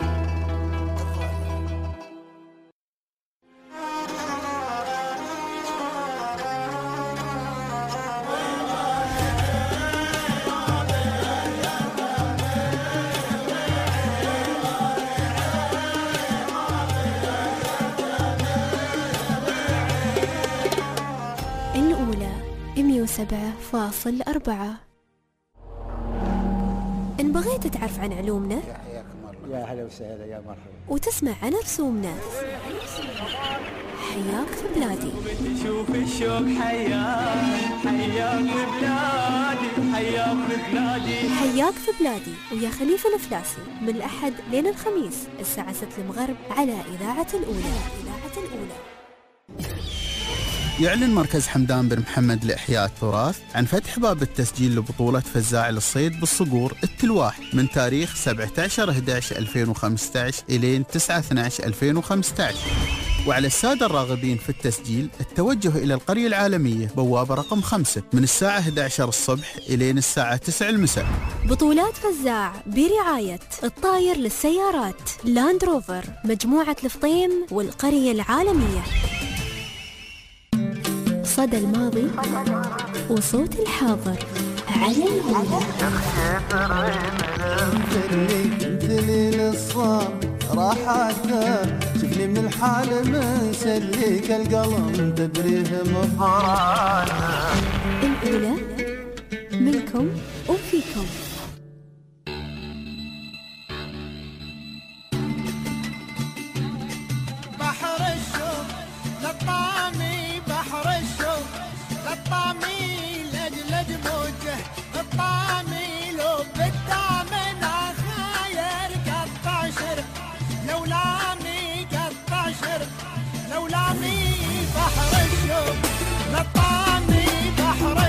سبعة فاصل أربعة. إن بغيت تعرف عن علومنا يا حياكم الله، يا هلا وسهلا، يا مرحبا، وتسمع عن رسومنا، حياك في بلادي. شوف الشوق حياك حياك في بلادي، حياك في بلادي، حياك في بلادي ويا خليفة الفلاسي، من الأحد لين الخميس الساعة ستة المغرب على إذاعة الأولى. إذاعة الأولى. يعلن مركز حمدان بن محمد لإحياء التراث عن فتح باب التسجيل لبطولة فزاع للصيد بالصقور التلواح من تاريخ سبعة عشر أحد عشر ألفين وخمسة عشر إلى تسعة اثنا عشر ألفين وخمسة عشر. وعلى السادة الراغبين في التسجيل التوجه إلى القرية العالمية بوابة رقم خمسة من الساعة أحد عشر الصبح إلى الساعة تسعة المساء. بطولات فزاع برعاية الطاير للسيارات، لاند روفر، مجموعة الفطيم والقرية العالمية. صدى الماضي وصوت الحاضر على الأولى. راحتك شفني من الحال مسليك القلم تدريه مفرانا. الأولى منكم وفيكم. بحر الشوق للطامي، بحر الشوق للطامي، لجلج موجه الطامي لو بالدامن خاير قطع شرب، لو لامي قطع شرب، لو لامي بحر الشوق للطامي، بحر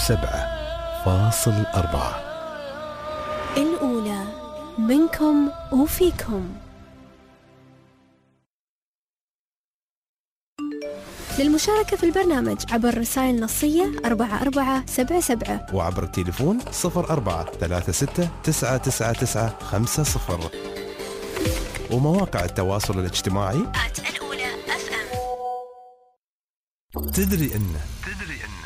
وسبعة فاصل أربعة. الأولى منكم وفيكم. للمشاركة في البرنامج عبر رسائل نصية أربعة أربعة سبعة سبعة وعبر التليفون صفر أربعة ثلاثة ستة تسعة تسعة تسعة خمسة صفر ومواقع التواصل الاجتماعي الأولى أف أم. تدري إن تدري إن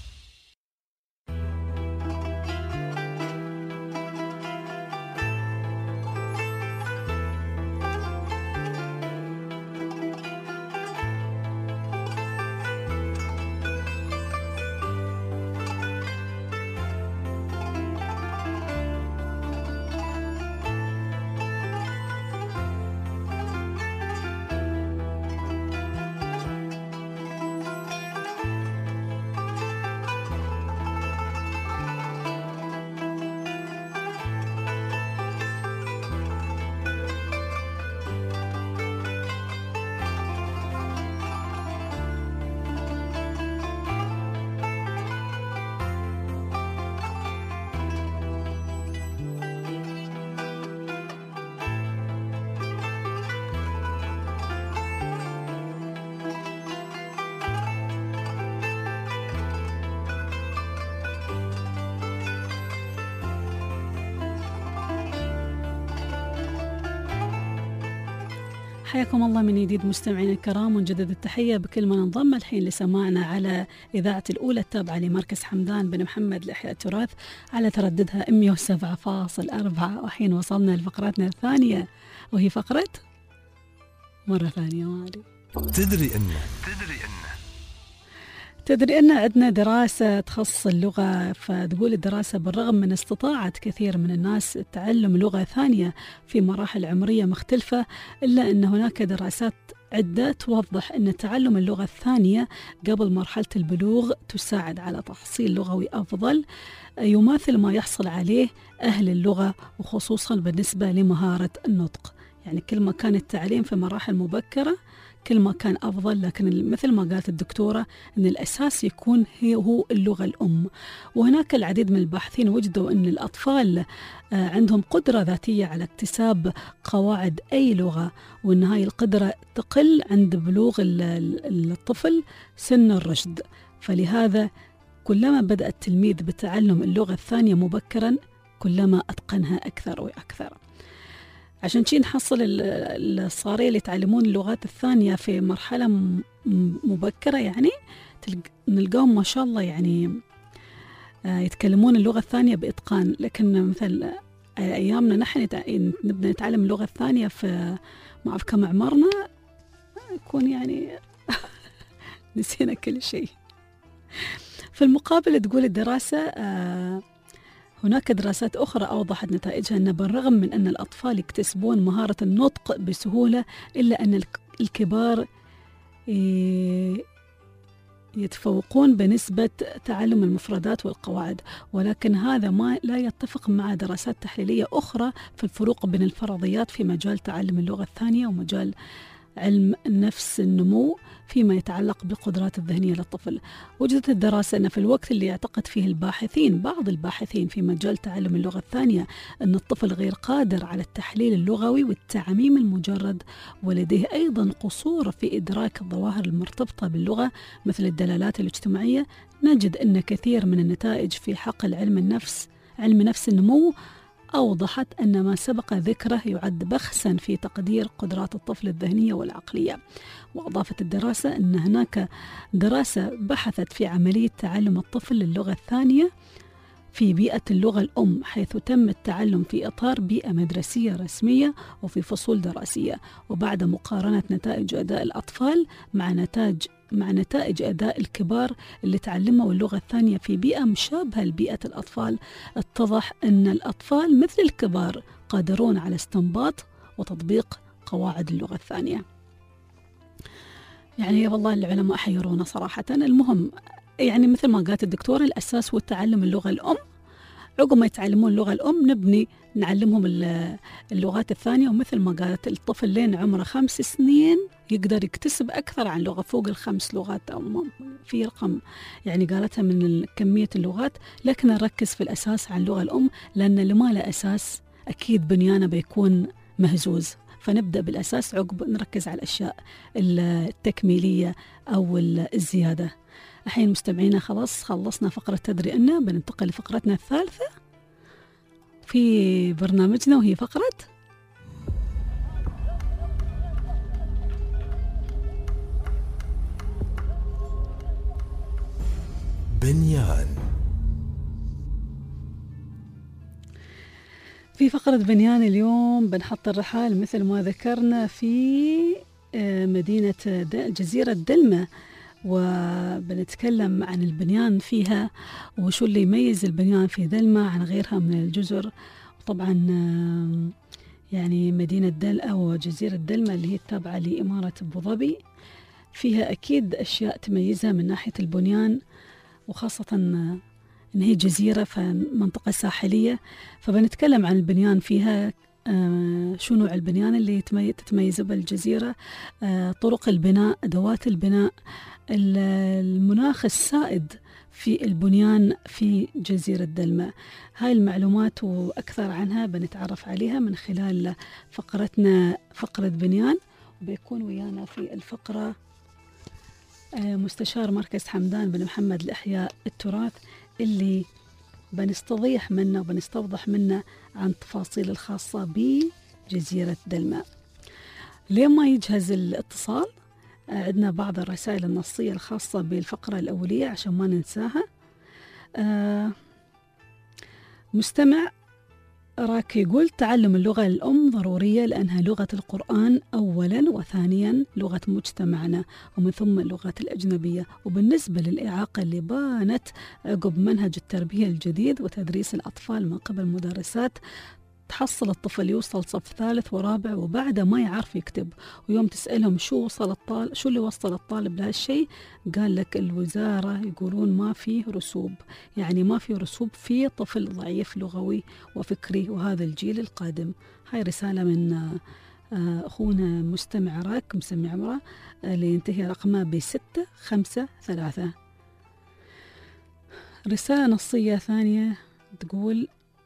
حياكم الله من جديد مستمعينا الكرام، ونجدد التحية بكل من انضم الحين لسماعنا على إذاعة الأولى التابعة لمركز حمدان بن محمد لإحياء التراث على ترددها مئة وسبعة فاصل أربعة. وحين وصلنا لفقرتنا الثانية وهي فقرة مرة ثانية مالي. تدري إن تدري إن تدري أن عندنا دراسة تخص اللغة، فتقول الدراسة بالرغم من استطاعت كثير من الناس تعلم لغة ثانية في مراحل عمرية مختلفة، إلا أن هناك دراسات عدة توضح أن تعلم اللغة الثانية قبل مرحلة البلوغ تساعد على تحصيل لغوي أفضل يماثل ما يحصل عليه أهل اللغة، وخصوصا بالنسبة لمهارة النطق. يعني كل ما كان التعليم في مراحل مبكرة كل ما كان أفضل، لكن مثل ما قالت الدكتورة أن الأساس يكون هي هو اللغة الأم. وهناك العديد من الباحثين وجدوا أن الأطفال عندهم قدرة ذاتية على اكتساب قواعد أي لغة، وأن هاي القدرة تقل عند بلوغ الطفل سن الرشد. فلهذا كلما بدأ التلميذ بتعلم اللغة الثانية مبكرا كلما أتقنها أكثر وأكثر. عشان شي نحصل الصغار اللي يتعلمون اللغات الثانية في مرحلة مبكرة، يعني نلقاهم ما شاء الله يعني يتكلمون اللغة الثانية بإتقان. لكن مثل أيامنا نحن نبدأ نتعلم اللغة الثانية في ما أعرف كم عمرنا يكون يعني نسينا كل شيء. في المقابل تقول الدراسة آه هناك دراسات أخرى أوضحت نتائجها أن بالرغم من أن الأطفال يكتسبون مهارة النطق بسهولة، إلا أن الكبار يتفوقون بنسبة تعلم المفردات والقواعد. ولكن هذا ما لا يتفق مع دراسات تحليلية أخرى في الفروق بين الفرضيات في مجال تعلم اللغة الثانية ومجال علم نفس النمو فيما يتعلق بالقدرات الذهنية للطفل. وجدت الدراسة أن في الوقت اللي يعتقد فيه الباحثين بعض الباحثين في مجال تعلم اللغة الثانية أن الطفل غير قادر على التحليل اللغوي والتعميم المجرد، ولديه أيضا قصور في إدراك الظواهر المرتبطة باللغة مثل الدلالات الاجتماعية، نجد أن كثير من النتائج في حقل علم النفس علم نفس النمو أوضحت أن ما سبق ذكره يعد بخسا في تقدير قدرات الطفل الذهنية والعقلية. وأضافت الدراسة أن هناك دراسة بحثت في عملية تعلم الطفل للغة الثانية في بيئة اللغة الأم، حيث تم التعلم في إطار بيئة مدرسية رسمية وفي فصول دراسية. وبعد مقارنة نتائج أداء الأطفال مع نتائج مع نتائج أداء الكبار اللي تعلموا اللغة الثانية في بيئة مشابهة لبيئة الأطفال، اتضح أن الأطفال مثل الكبار قادرون على استنباط وتطبيق قواعد اللغة الثانية. يعني والله العلماء حيرونا صراحة. المهم يعني مثل ما قالت الدكتورة الأساس هو تعلم اللغة الأم. عقب ما يتعلمون اللغة الأم نبني نعلمهم اللغات الثانية. ومثل ما قالت الطفل لين عمره خمس سنين يقدر يكتسب أكثر عن لغة فوق الخمس لغات أو في رقم يعني قالتها من كمية اللغات، لكن نركز في الأساس عن اللغة الأم، لأن اللي ما له أساس أكيد بنيانه بيكون مهزوز. فنبدأ بالأساس، عقب نركز على الأشياء التكميلية أو الزيادة. الحين مستمعينا خلاص خلصنا فقرة تدري أنه، بننتقل لفقرتنا الثالثة في برنامجنا، وهي فقرة بنيان. في فقرة بنيان اليوم بنحط الرحال مثل ما ذكرنا في مدينة جزيرة دلمة، وبنتكلم عن البنيان فيها وشو اللي يميز البنيان في دلمة عن غيرها من الجزر. طبعا يعني مدينة دل أو جزيرة دلمة اللي هي التابعة لإمارة أبو ظبي فيها أكيد أشياء تميزها من ناحية البنيان، وخاصة إن هي جزيرة فمنطقة ساحلية. فبنتكلم عن البنيان فيها، آه شو نوع البنيان اللي تتميز بالجزيرة، آه طرق البناء، أدوات البناء، المناخ السائد في البنيان في جزيرة دلمة. هاي المعلومات وأكثر عنها بنتعرف عليها من خلال فقرتنا فقرة بنيان. وبيكون ويانا في الفقرة آه مستشار مركز حمدان بن محمد لإحياء التراث، اللي بنستضيح منه وبنستوضح منه عن تفاصيل الخاصة بجزيرة دلمة. لما يجهز الاتصال عندنا بعض الرسائل النصية الخاصة بالفقرة الأولية عشان ما ننساها. آه مستمع راك يقول تعلم اللغة الأم ضرورية لأنها لغة القرآن أولا، وثانيا لغة مجتمعنا، ومن ثم اللغات الأجنبية. وبالنسبة للإعاقة اللي بانت عقب منهج التربية الجديد وتدريس الأطفال من قبل مدرسات، تحصل الطفل يوصل صف ثالث ورابع وبعده ما يعرف يكتب، ويوم تسألهم شو وصل الطالب شو اللي وصل الطالب لهالشيء، قال لك الوزارة يقولون ما فيه رسوب، يعني ما فيه رسوب في طفل ضعيف لغوي وفكري وهذا الجيل القادم. هاي رسالة من أخونا مستمع راك مسمي عمره اللي ينتهي رقمه بستة خمسة ثلاثة. رسالة نصية ثانية تقول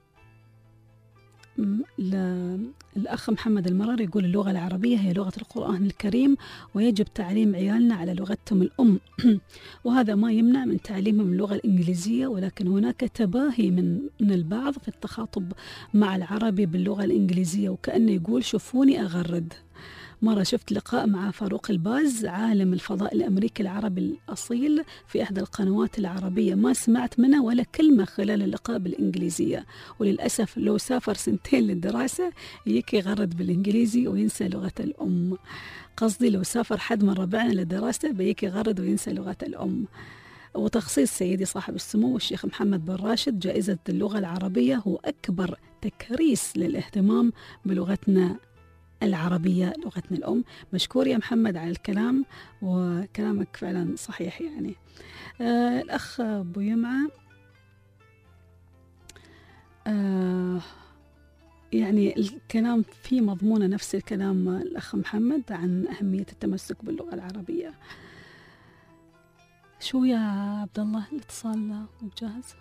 الأخ محمد المرر، يقول اللغة العربية هي لغة القرآن الكريم ويجب تعليم عيالنا على لغتهم الأم وهذا ما يمنع من تعليمهم اللغة الإنجليزية، ولكن هناك تباهي من من البعض في التخاطب مع العربي باللغة الإنجليزية، وكأنه يقول شوفوني أغرد. مرة شفت لقاء مع فاروق الباز عالم الفضاء الأمريكي العربي الأصيل في إحدى القنوات العربية، ما سمعت منه ولا كلمة خلال اللقاء بالإنجليزية، وللأسف لو سافر سنتين للدراسة يكي يغرد بالإنجليزي وينسى لغة الأم. قصدي لو سافر حد من ربعنا للدراسة بيكي يغرد وينسى لغة الأم. وتخصيص سيدي صاحب السمو الشيخ محمد بن راشد جائزة اللغة العربية هو أكبر تكريس للاهتمام بلغتنا العربية لغتنا الأم. مشكور يا محمد على الكلام، وكلامك فعلا صحيح. يعني آه الأخ أبو يمعة آه يعني الكلام في مضمون نفس الكلام الأخ محمد عن أهمية التمسك باللغة العربية. شو يا عبد الله الاتصال جاهز؟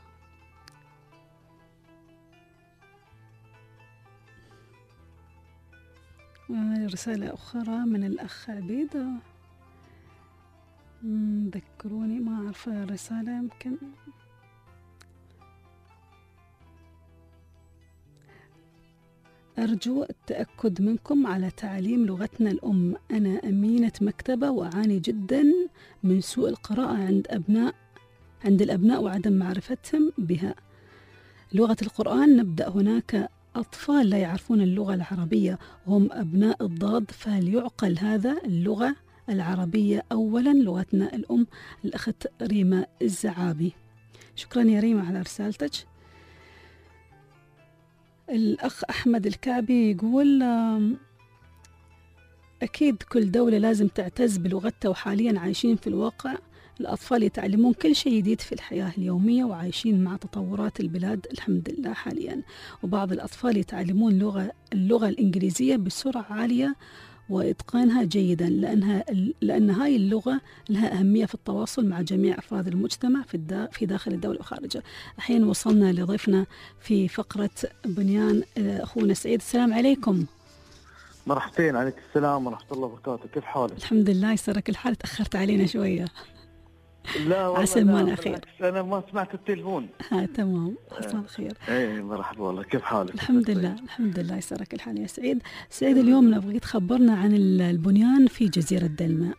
رسالة أخرى من الأخ عبيد، ذكروني ما أعرف الرسالة يمكن. أرجو التأكد منكم على تعليم لغتنا الأم. أنا أمينة مكتبة وأعاني جدا من سوء القراءة عند أبناء عند الأبناء وعدم معرفتهم بها. لغة القرآن نبدأ هناك أطفال لا يعرفون اللغة العربية وهم أبناء الضاد، فليعقل هذا اللغة العربية أولا لغتنا الأم. الأخت ريما الزعابي، شكرا يا ريما على رسالتك. الأخ أحمد الكعبي يقول أكيد كل دولة لازم تعتز بلغتها، وحاليا عايشين في الواقع الأطفال يتعلمون كل شيء جديد في الحياة اليومية وعايشين مع تطورات البلاد الحمد لله حاليا. وبعض الأطفال يتعلمون لغة اللغة الإنجليزية بسرعة عالية وإتقانها جيدا، لأنها لأن هاي اللغة لها أهمية في التواصل مع جميع أفراد المجتمع في في داخل الدولة وخارجها. الحين وصلنا لضيفنا في فقرة بنيان، أخونا سعيد. السلام عليكم. مرحبتين. عليك السلام ورحمة الله وبركاته. كيف حالك؟ الحمد لله. يسرك الحال، تأخرت علينا شوية. لا والله عسى ما أنا خير. أنا ما سمعت التليفون. ها تمام. عسى خير. إيه مرحبا والله. كيف حالك؟ الحمد لله الحمد لله. يسرك الحال يا سعيد. سعيد اليوم نبغي تخبرنا عن البنيان في جزيرة دلما.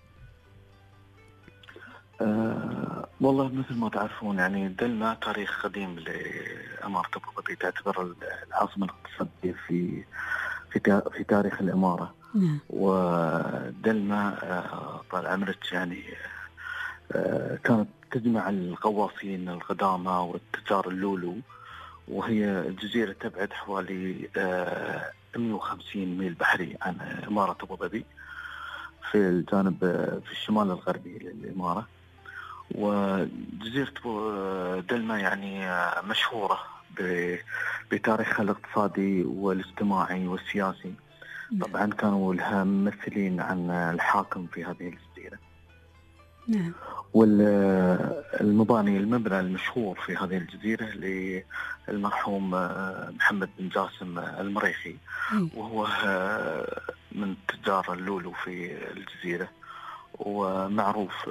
أه والله مثل ما تعرفون يعني دلما تاريخ قديم لإمارة أبو ظبي، تعتبر العاصمة الاقتصادية في في في تاريخ الإمارة. نعم. ودلما طال عمرك يعني كانت تجمع الغواصين القدامى والتجار اللولو، وهي الجزيرة تبعد حوالي مئة وخمسين ميل بحري عن إمارة أبو ظبي في الجانب في الشمال الغربي للإمارة. وجزيرة دلما يعني مشهورة بتاريخها الاقتصادي والاجتماعي والسياسي. طبعا كانوا لها ممثلين عن الحاكم في هذه الجزيرة. نعم. والمباني المبنى المشهور في هذه الجزيرة للمرحوم محمد بن جاسم المريخي، وهو من تجار اللولو في الجزيرة، ومعروف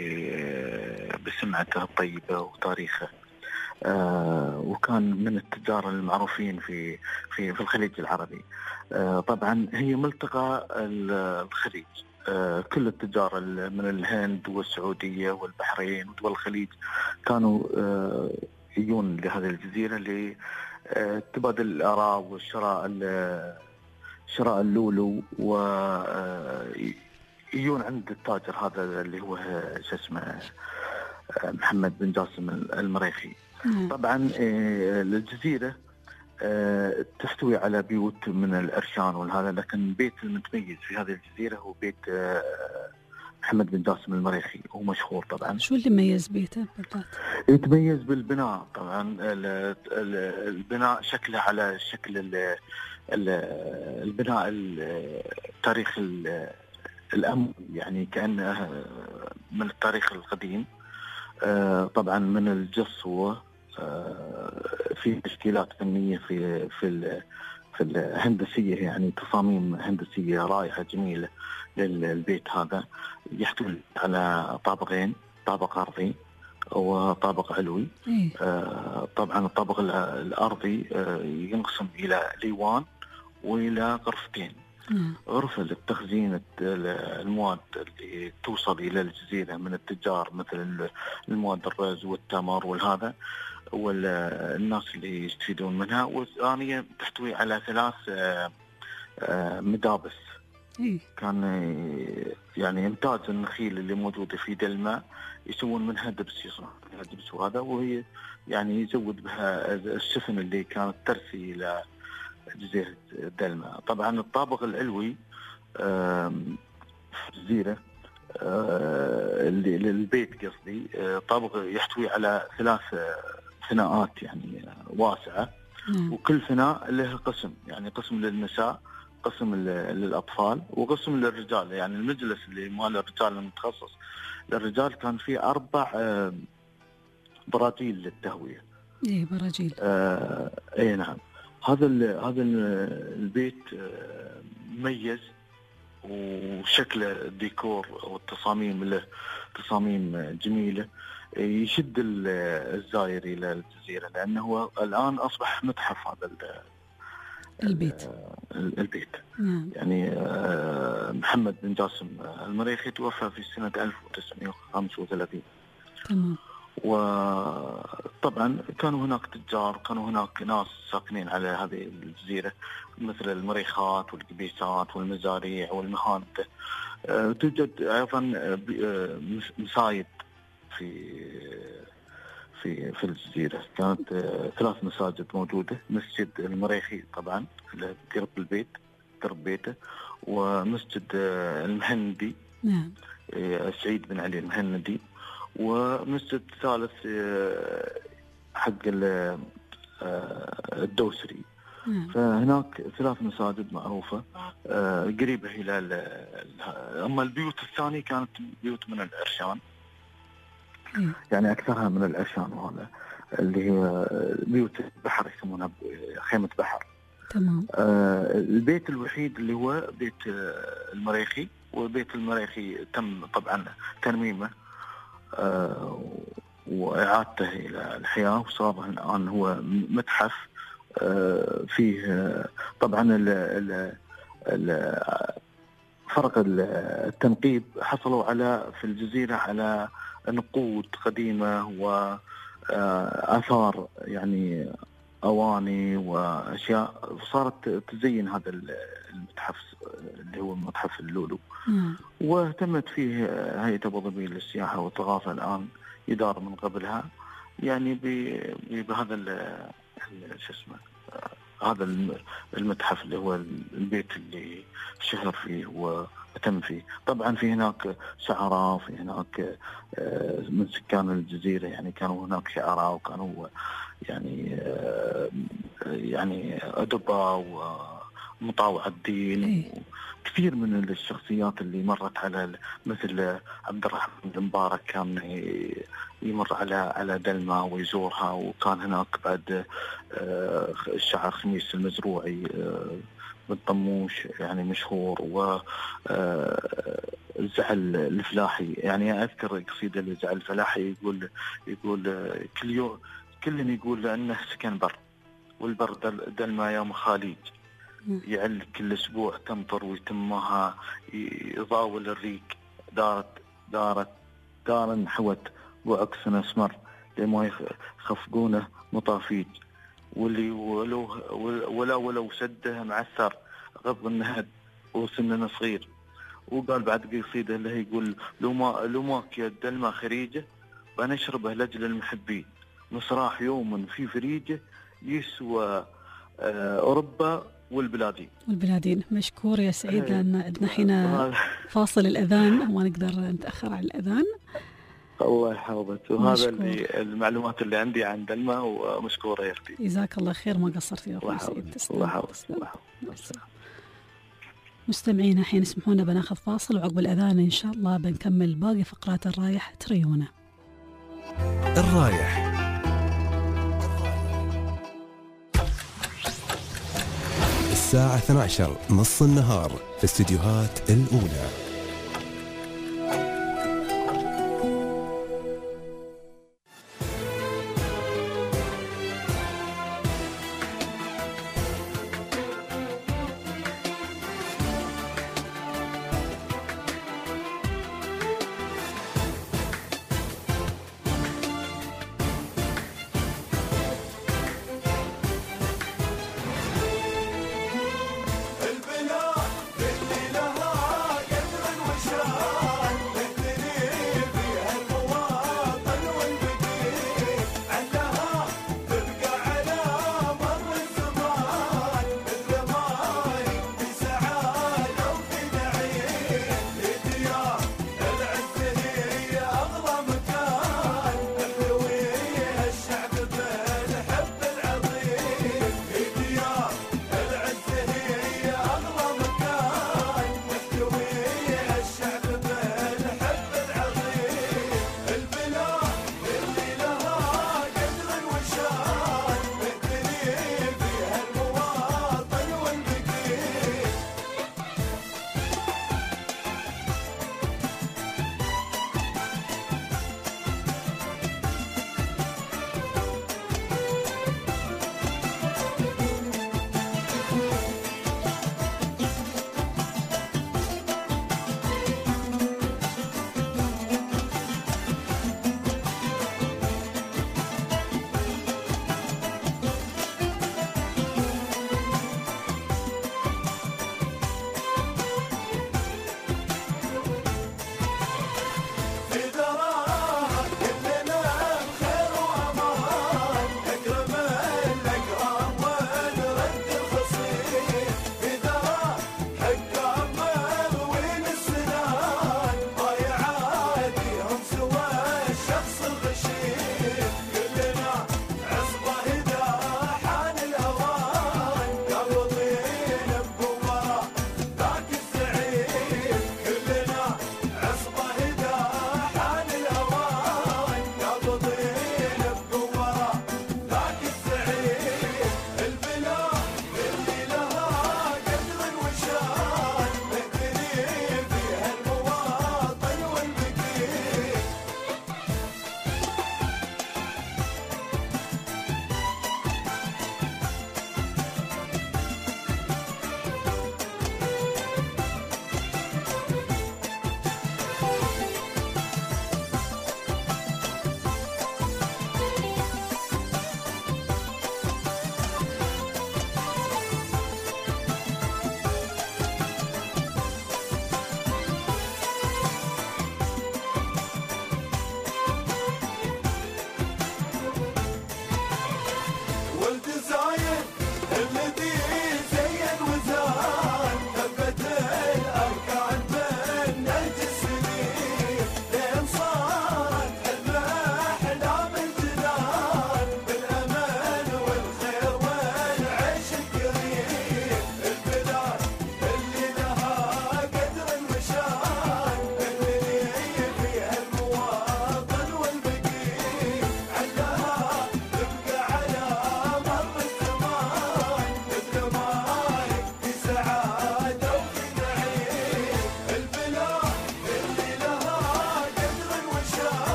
بسمعته الطيبة وتاريخه. آه وكان من التجار المعروفين في في في الخليج العربي. آه طبعا هي ملتقى الخليج، آه كل التجار من الهند والسعودية والبحرين ودول الخليج كانوا آه يجون لهذه الجزيرة لتبادل الآراء والشراء شراء اللولو، ويجون عند التاجر هذا اللي هو شو اسمه محمد بن جاسم المريخي. طبعا الجزيرة تحتوي على بيوت من الأرشان والهذا، لكن البيت المتميز في هذه الجزيرة هو بيت محمد بن جاسم المريخي، هو مشهور طبعا. شو اللي ميز بيته بالذات؟ يتميز بالبناء طبعا، البناء شكله على شكل البناء التاريخ الأموي، يعني كأنه من التاريخ القديم. طبعا من الجصوة في تشكيلات فنية في في في الهندسية، يعني تصاميم هندسية رائعة جميلة للبيت هذا. يحتوي على طابقين، طابق أرضي وطابق علوي. طبعا الطابق الأرضي ينقسم إلى ليوان وإلى غرفتين. غرفة للتخزين المواد اللي توصل إلى الجزيرة من التجار، مثل المواد الرز والتمر والهذا والناس اللي يستفيدون منها. والثانية تحتوي على ثلاث مدابس. كان يعني إنتاج النخيل اللي موجودة في دلما يسوون منها دبس، يصنع منها دبس، وهذا وهي يعني يزود بها السفن اللي كانت ترسي إلى جزيرة دلما. طبعا الطابق العلوي في الجزيرة اللي للبيت قصدي، طابق يحتوي على ثلاث فناءات يعني واسعة، وكل فناء له قسم، يعني قسم للنساء، قسم للأطفال، وقسم للرجال. يعني المجلس اللي مال الرجال المتخصص للرجال كان فيه أربع براجيل للتهوية. إيه براجيل. آه إيه نعم. هذا هذا البيت مميز، وشكله الديكور والتصاميم له تصاميم جميلة، يشد الزائر إلى الجزيرة، لأنه هو الآن أصبح متحف هذا البيت. البيت. نعم. يعني محمد بن جاسم المريخي توفى في سنة ألف وتسعمائة وخمسة وثلاثين. تمام. وطبعا كانوا هناك تجار، كانوا هناك ناس ساكنين على هذه الجزيرة، مثل المريخات والقبيسات والمزاريع والمهانة. توجد أيضا مساجد في في في الجزيرة. كانت ثلاث مساجد موجودة، مسجد المريخي طبعا اللي قرب البيت قرب بيته، ومسجد المهندي. نعم. سعيد بن علي المهندي، ومسجد ثالث حق الدوسري نعم. فهناك ثلاث مساجد معروفة آه، قريبة إلى ال- ال- أما البيوت الثانية كانت بيوت من العرشان، إيه. يعني أكثرها من العرشان، وهذا اللي هي بيوت البحر يسمونها خيمة بحر. تمام. آه، البيت الوحيد اللي هو بيت آه، المريخي، وبيت المريخي تم طبعا ترميمه آه، وإعادته إلى الحياة، وصار الآن هو متحف آه، فيه آه، طبعا ال ال ال فرق التنقيب حصلوا على في الجزيرة على نقود قديمة وآثار يعني أواني وأشياء، صارت تزين هذا المتحف اللي هو متحف اللولو. نعم. واهتمت فيه هيئة أبو ظبي للسياحة والثقافة، الآن يدار من قبلها يعني بهذا شو اسمه هذا المتحف اللي هو البيت اللي شهر فيه وتم فيه. طبعا في هناك شعراء، في هناك من سكان الجزيرة يعني كانوا هناك شعراء، وكانوا يعني يعني أدباء ومطاوع الدين، كثير من الشخصيات اللي مرت على مثل عبد الرحمن المبارك كان يمر على على دلما ويزورها، وكان هناك بعد الشاعر خميس المزروعي بالطموش يعني مشهور، والزعل الفلاحي يعني أذكر قصيدة لزعل الفلاحي يقول يقول كل يوم كل يقول أنه سكن بر، والبر دلما يا مخاليج يعل كل أسبوع تمطر ويتمها يضاول الريق، دارت دارت دارا حوت وعكس أسمر لما يخفقونه مطافيج، واللي ولو ولا ولو سده معسر غض النهد وسننا صغير. وقال بعد قصيدة اللي هي يقول لو ما لو ماك يا الدلما خريجه بنشربه لأجل المحبين، نصراح يوم في فريجه يسوى أوروبا والبلادين. والبلادين مشكور يا سعيد، لأن عندنا حين فاصل الأذان وما نقدر نتأخر على الأذان. الله يحفظك، وهذا اللي المعلومات اللي عندي عن دلما، ومشكورة يا أختي. جزاك الله خير، ما قصرت يا أخوي سعيد. الله يحفظك. مستمعينا حين يسمحونا بناخذ فاصل، وعقب الأذان إن شاء الله بنكمل باقي فقرات الرايح. تريونا الرايح الساعة اثنتي عشرة نص النهار في استديوهات الأولى. البلاد اللي لها قدر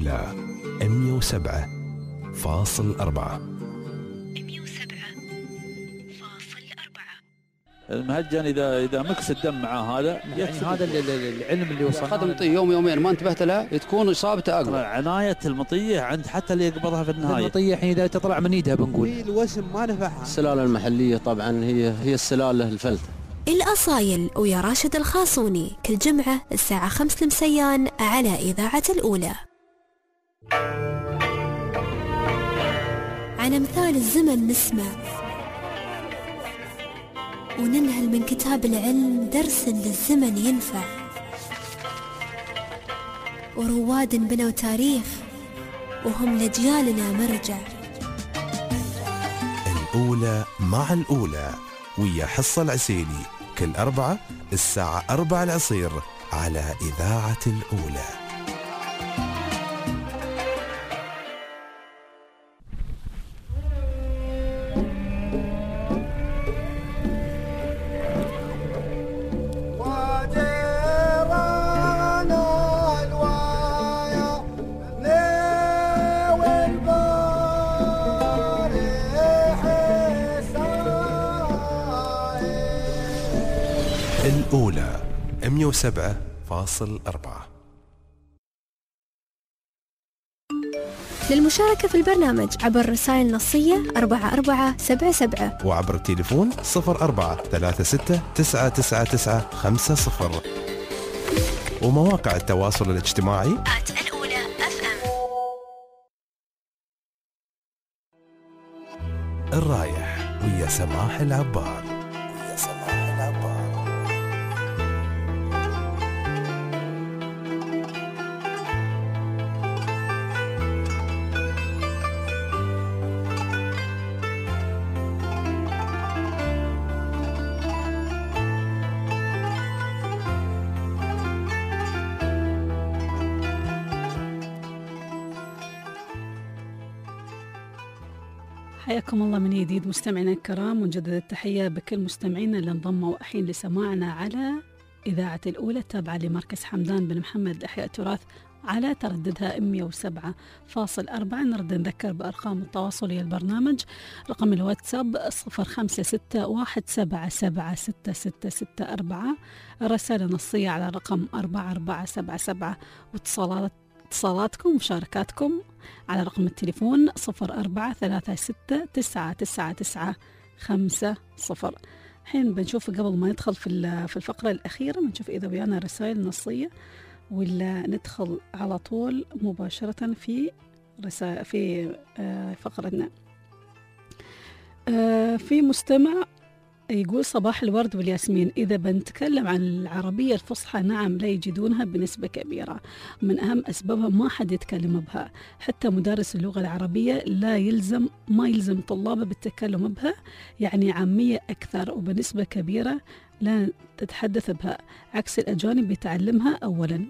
الأولى مئة وسبعة فاصل أربعة. المهجن اذا اذا مكس الدم مع هذا يعني هذا العلم اللي وصلنا قد المطيه يوم يومين ما انتبهت له تكون اصابته اقوى. عنايه المطيه عند حتى اللي يقبضها في النهايه. المطيه الحين اذا تطلع من ايدها بنقول الوسم ما نفعها. السلاله المحليه طبعا هي هي السلاله الفلته. الأصايل ويا راشد الخاصوني كل جمعة الساعة خمس المسيان على إذاعة الأولى. عن أمثال الزمن نسمع وننهل من كتاب العلم درس للزمن ينفع، ورواد بنوا تاريخ وهم لأجيالنا مرجع. الأولى مع الأولى ويا حصة العسيلي كل أربعة الساعة أربعة العصير على إذاعة الأولى. الأولى مئة وسبعة فاصل أربعة. للمشاركة في البرنامج عبر رسائل نصية أربعة أربعة سبعة سبعة وعبر التليفون صفر أربعة ثلاثة ستة تسعة تسعة تسعة خمسة صفر ومواقع التواصل الاجتماعي الأولى أف أم. الرايح ويا سماح العبار ويا سماح العبار. حياكم الله من جديد مستمعينا الكرام، ونجدد التحية بكل مستمعينا اللي انضموا الحين لسماعنا على إذاعة الأولى التابعة لمركز حمدان بن محمد لإحياء التراث على ترددها مئة وسبعة فاصل أربعة. نرد نذكر بأرقام التواصل للبرنامج، رقم الواتساب صفر خمسة ستة واحد سبعة سبعة ستة ستة ستة أربعة، الرسالة النصية على رقم أربعة أربعة سبعة سبعة، واتصالات اتصالاتكم ومشاركاتكم على رقم التليفون صفر أربعة ثلاثة ستة تسعة تسعة تسعة خمسة صفر. الحين بنشوف قبل ما ندخل في في الفقرة الأخيرة بنشوف إذا ويانا رسائل نصية ولا ندخل على طول مباشرة في رسائل في فقرتنا. في مستمع يقول صباح الورد والياسمين، إذا بنتكلم عن العربية الفصحى نعم لا يجدونها بنسبة كبيرة، من أهم أسبابها ما حد يتكلم بها، حتى مدرس اللغة العربية لا يلزم ما يلزم طلابه بالتكلم بها، يعني عامية أكثر وبنسبة كبيرة لا تتحدث بها، عكس الأجانب يتعلمها أولا.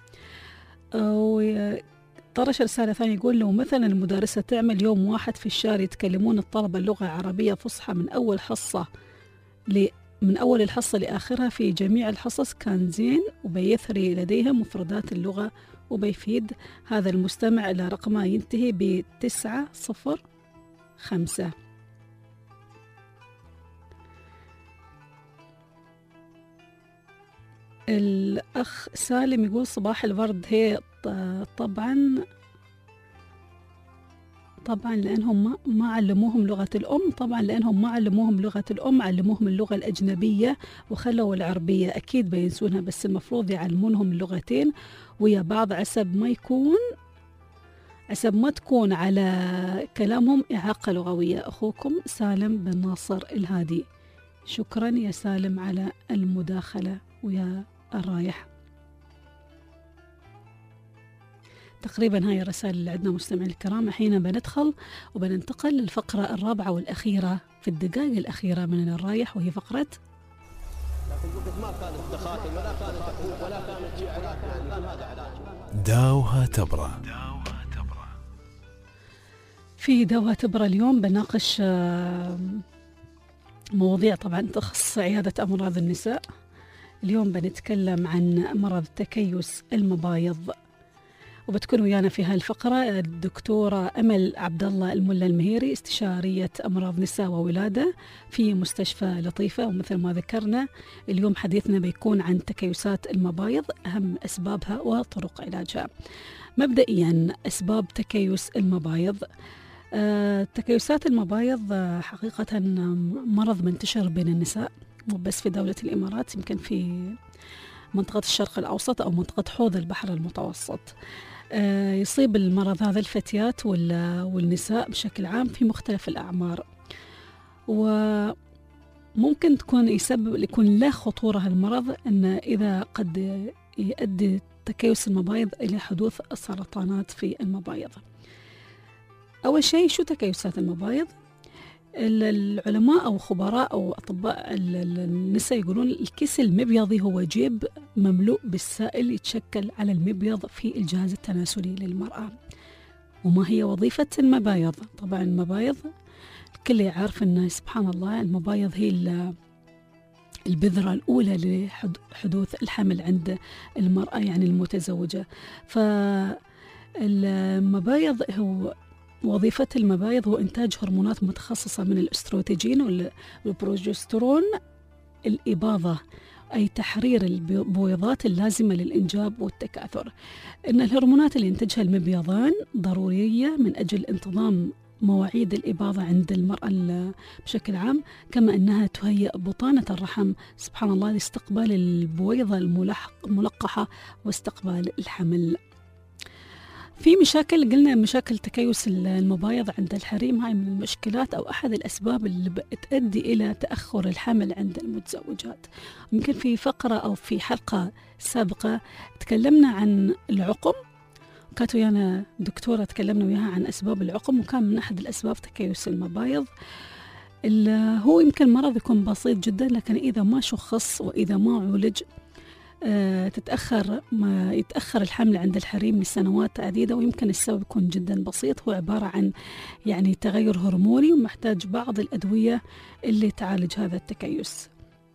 طرش رسالة ثانية يقول لو مثلا المدرسة تعمل يوم واحد في الشهر يتكلمون الطلبة اللغة العربية فصحى من أول حصة من أول الحصة لآخرها في جميع الحصص كان زين، وبيثري لديهم مفردات اللغة وبيفيد. هذا المستمع إلى رقمه ينتهي بتسعة صفر خمسة. الأخ سالم يقول صباح الورد، هي طبعا طبعا لأنهم ما, ما علموهم لغة الأم، طبعا لأنهم ما علموهم لغة الأم علموهم اللغة الأجنبية وخلوا العربية، أكيد بينسونها، بس المفروض يعلمونهم اللغتين ويا بعض عسب ما يكون عسب ما تكون على كلامهم إعاقة لغوية. أخوكم سالم بن ناصر الهادي. شكرا يا سالم على المداخلة ويا الرايح. تقريبا هاي الرسائل اللي عندنا مستمعين الكرام. الحين بندخل وبننتقل للفقرة الرابعة والأخيرة في الدقائق الأخيرة من الرايح، وهي فقرة داوها تبرى. في داوها تبرى اليوم بناقش مواضيع طبعا تخص عيادة أمراض النساء. اليوم بنتكلم عن مرض تكيس المبايض، وبتكون ويانا في هالفقرة الدكتورة أمل عبد الله الملا المهيري، استشارية أمراض نساء وولادة في مستشفى لطيفة. ومثل ما ذكرنا اليوم حديثنا بيكون عن تكيسات المبايض، أهم أسبابها وطرق علاجها. مبدئيا أسباب تكيس المبايض. أه تكيسات المبايض حقيقة مرض منتشر بين النساء، مو بس في دولة الإمارات، يمكن في منطقة الشرق الأوسط أو منطقة حوض البحر المتوسط. أه يصيب المرض هذا الفتيات والنساء بشكل عام في مختلف الأعمار، وممكن تكون يسبب يكون له خطورة المرض أن إذا قد يؤدي تكيس المبايض إلى حدوث السرطانات في المبايض. أول شيء شو تكيسات المبايض؟ العلماء أو خبراء أو أطباء النساء يقولون الكيس المبيضي هو جيب مملوء بالسائل يتشكل على المبيض في الجهاز التناسلي للمرأة. وما هي وظيفة المبايض؟ طبعا المبايض الكل يعرف أن سبحان الله المبايض هي البذرة الأولى لحدوث الحمل عند المرأة يعني المتزوجة. فالمبايض هو وظيفة المبايض هو إنتاج هرمونات متخصصة من الأستروتيجين والبروجسترون، الإباضة أي تحرير البويضات اللازمة للإنجاب والتكاثر. إن الهرمونات اللي ينتجها المبيضان ضرورية من أجل انتظام مواعيد الإباضة عند المرأة بشكل عام، كما أنها تهيئ بطانة الرحم سبحان الله لاستقبال البويضة الملقحة واستقبال الحمل. في مشاكل قلنا مشاكل تكيس المبايض عند الحريم، هاي من المشكلات أو أحد الأسباب اللي بتؤدي إلى تأخر الحمل عند المتزوجات. يمكن في فقرة أو في حلقة سابقة تكلمنا عن العقم، كانت ويانا دكتورة تكلمنا وياها عن أسباب العقم، وكان من أحد الأسباب تكيس المبايض. هو يمكن مرض يكون بسيط جدا، لكن إذا ما شخص وإذا ما عولج آه تتأخر ما يتأخر الحمل عند الحريم لسنوات عديدة، ويمكن السبب يكون جدا بسيط، هو عبارة عن يعني تغير هرموني ومحتاج بعض الأدوية اللي تعالج هذا التكيس.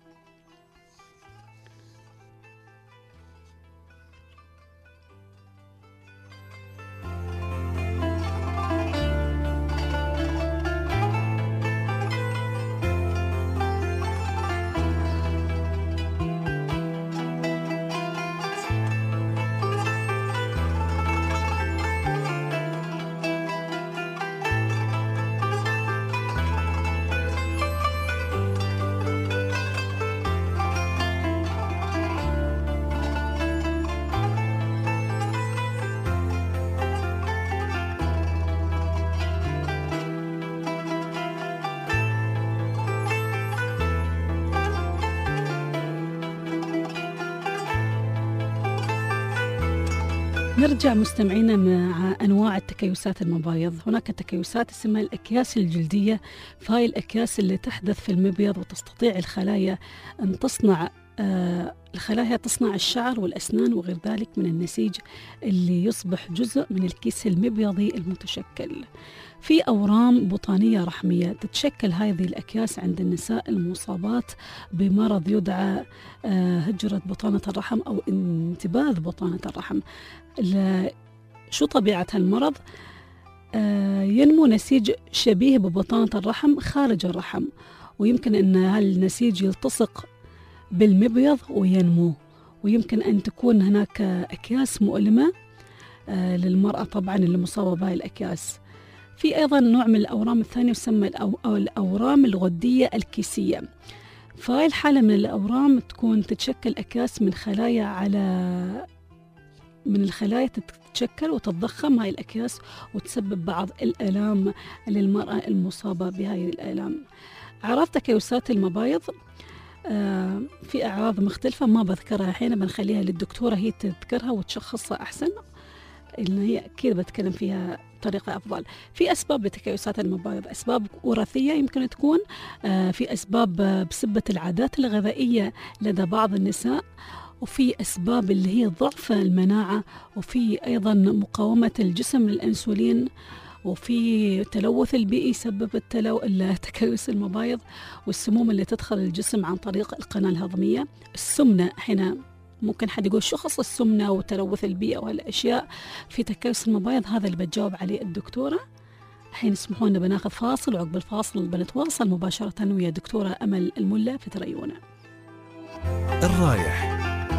نرجع مستمعينا مع أنواع التكيسات المبايض. هناك تكيسات اسمها الأكياس الجلدية، فهي الأكياس اللي تحدث في المبيض وتستطيع الخلايا أن تصنع آه الخلايا تصنع الشعر والأسنان وغير ذلك من النسيج اللي يصبح جزء من الكيس المبيضي المتشكل. في أورام بطانية رحمية تتشكل هذه الأكياس عند النساء المصابات بمرض يدعى آه هجرة بطانة الرحم أو انتباذ بطانة الرحم. شو طبيعة هالمرض؟ آه ينمو نسيج شبيه ببطانة الرحم خارج الرحم، ويمكن أن هالنسيج يلتصق بالمبيض وينمو، ويمكن أن تكون هناك أكياس مؤلمة آه للمرأة طبعا اللي مصابة بهاي الأكياس. في أيضا نوع من الأورام الثانية يسمى الأورام الغدية الكيسية. فهاي الحالة من الأورام تكون تتشكل أكياس من خلايا على من الخلايا تتشكل وتتضخم هاي الأكياس وتسبب بعض الآلام للمرأة المصابة بهاي الآلام. أعراض تكيسات المبايض آه في أعراض مختلفة ما بذكرها الحين، بنخليها للدكتورة هي تذكرها وتشخصها أحسن، إن هي أكيد بتكلم فيها بطريقة أفضل. في أسباب لتكيسات المبايض، أسباب وراثية يمكن تكون، آه في أسباب بسبة العادات الغذائية لدى بعض النساء، وفي أسباب اللي هي ضعف المناعة، وفي أيضا مقاومة الجسم للأنسولين، وفي تلوث البيئي يسبب التلو... التكيس المبايض، والسموم اللي تدخل الجسم عن طريق القناة الهضمية، السمنة هنا ممكن حد يقول شو خص السمنة وتلوث البيئة وهالأشياء في تكيس المبايض؟ هذا اللي بتجاوب عليه الدكتورة. الحين اسمحوا لنا بناخذ فاصل، وعقب الفاصل بنتواصل مباشرة ويا دكتورة أمل الملا في تريونا. الرايح.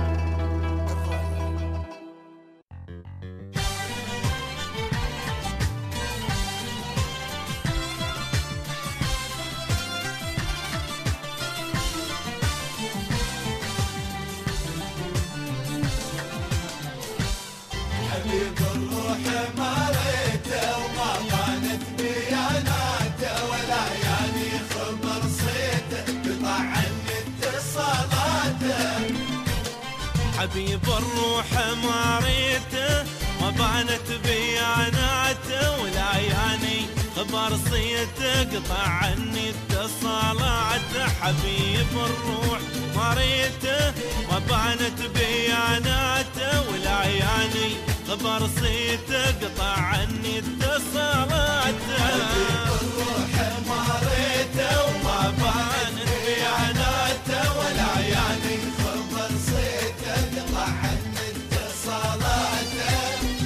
حبيب الروح ما ريته وما طانت بياناته ولا يعني خبر صيته قطع عني اتصالاته. حبيب الروح ما ريته ما بانت بياناته ولا يعني خبر صيته قطع عني اتصالاته. حبيب الروح ما ريته ما بانت بياناته ولا يعني خبر صيته قطع عني اتصالاته. حبيب الروح ما ريته وما بانت بياناته ولا يعني خبر صيته قطع عني اتصالاته.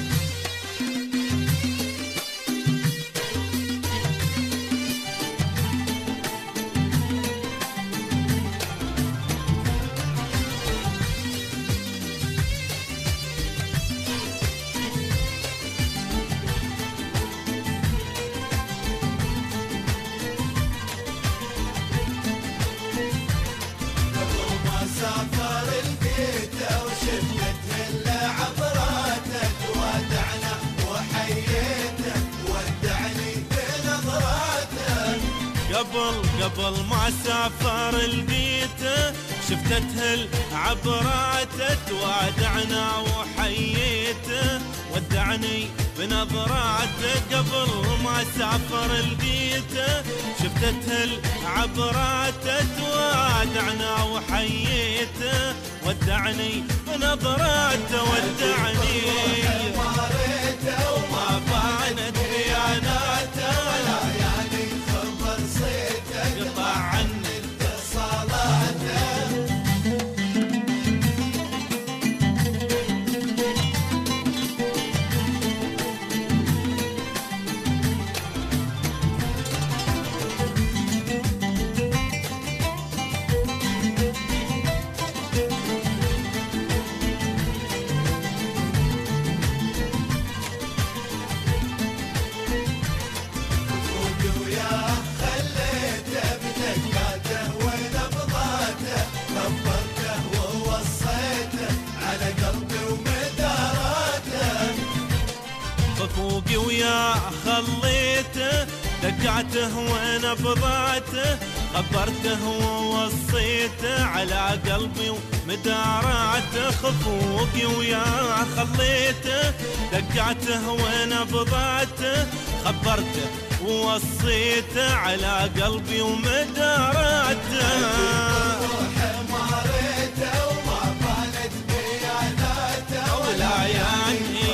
سافر لقيته وشفت هلا عبراته تودعنا وحييته ودعني بنظراته. قبل قبل ما سافر لقيته شفتت هل عبراته توادعنا وحييته ودعني بنظراته. قبل ما سافر لقيته شفتت هل عبراته توادعنا وحييته ودعني بنظراته. ودعني ما ريته وما بانت بياناته ولا يعني خبر صيته قطع عني اتصالاته. فوقي ويا خليته دقعته ونبضاته خبرته ووصيته على قلبي ومداراته. خفوقي ويا خليته دقعته ونبضاته خبرته ووصيته على قلبي ومداراته. ولا يعني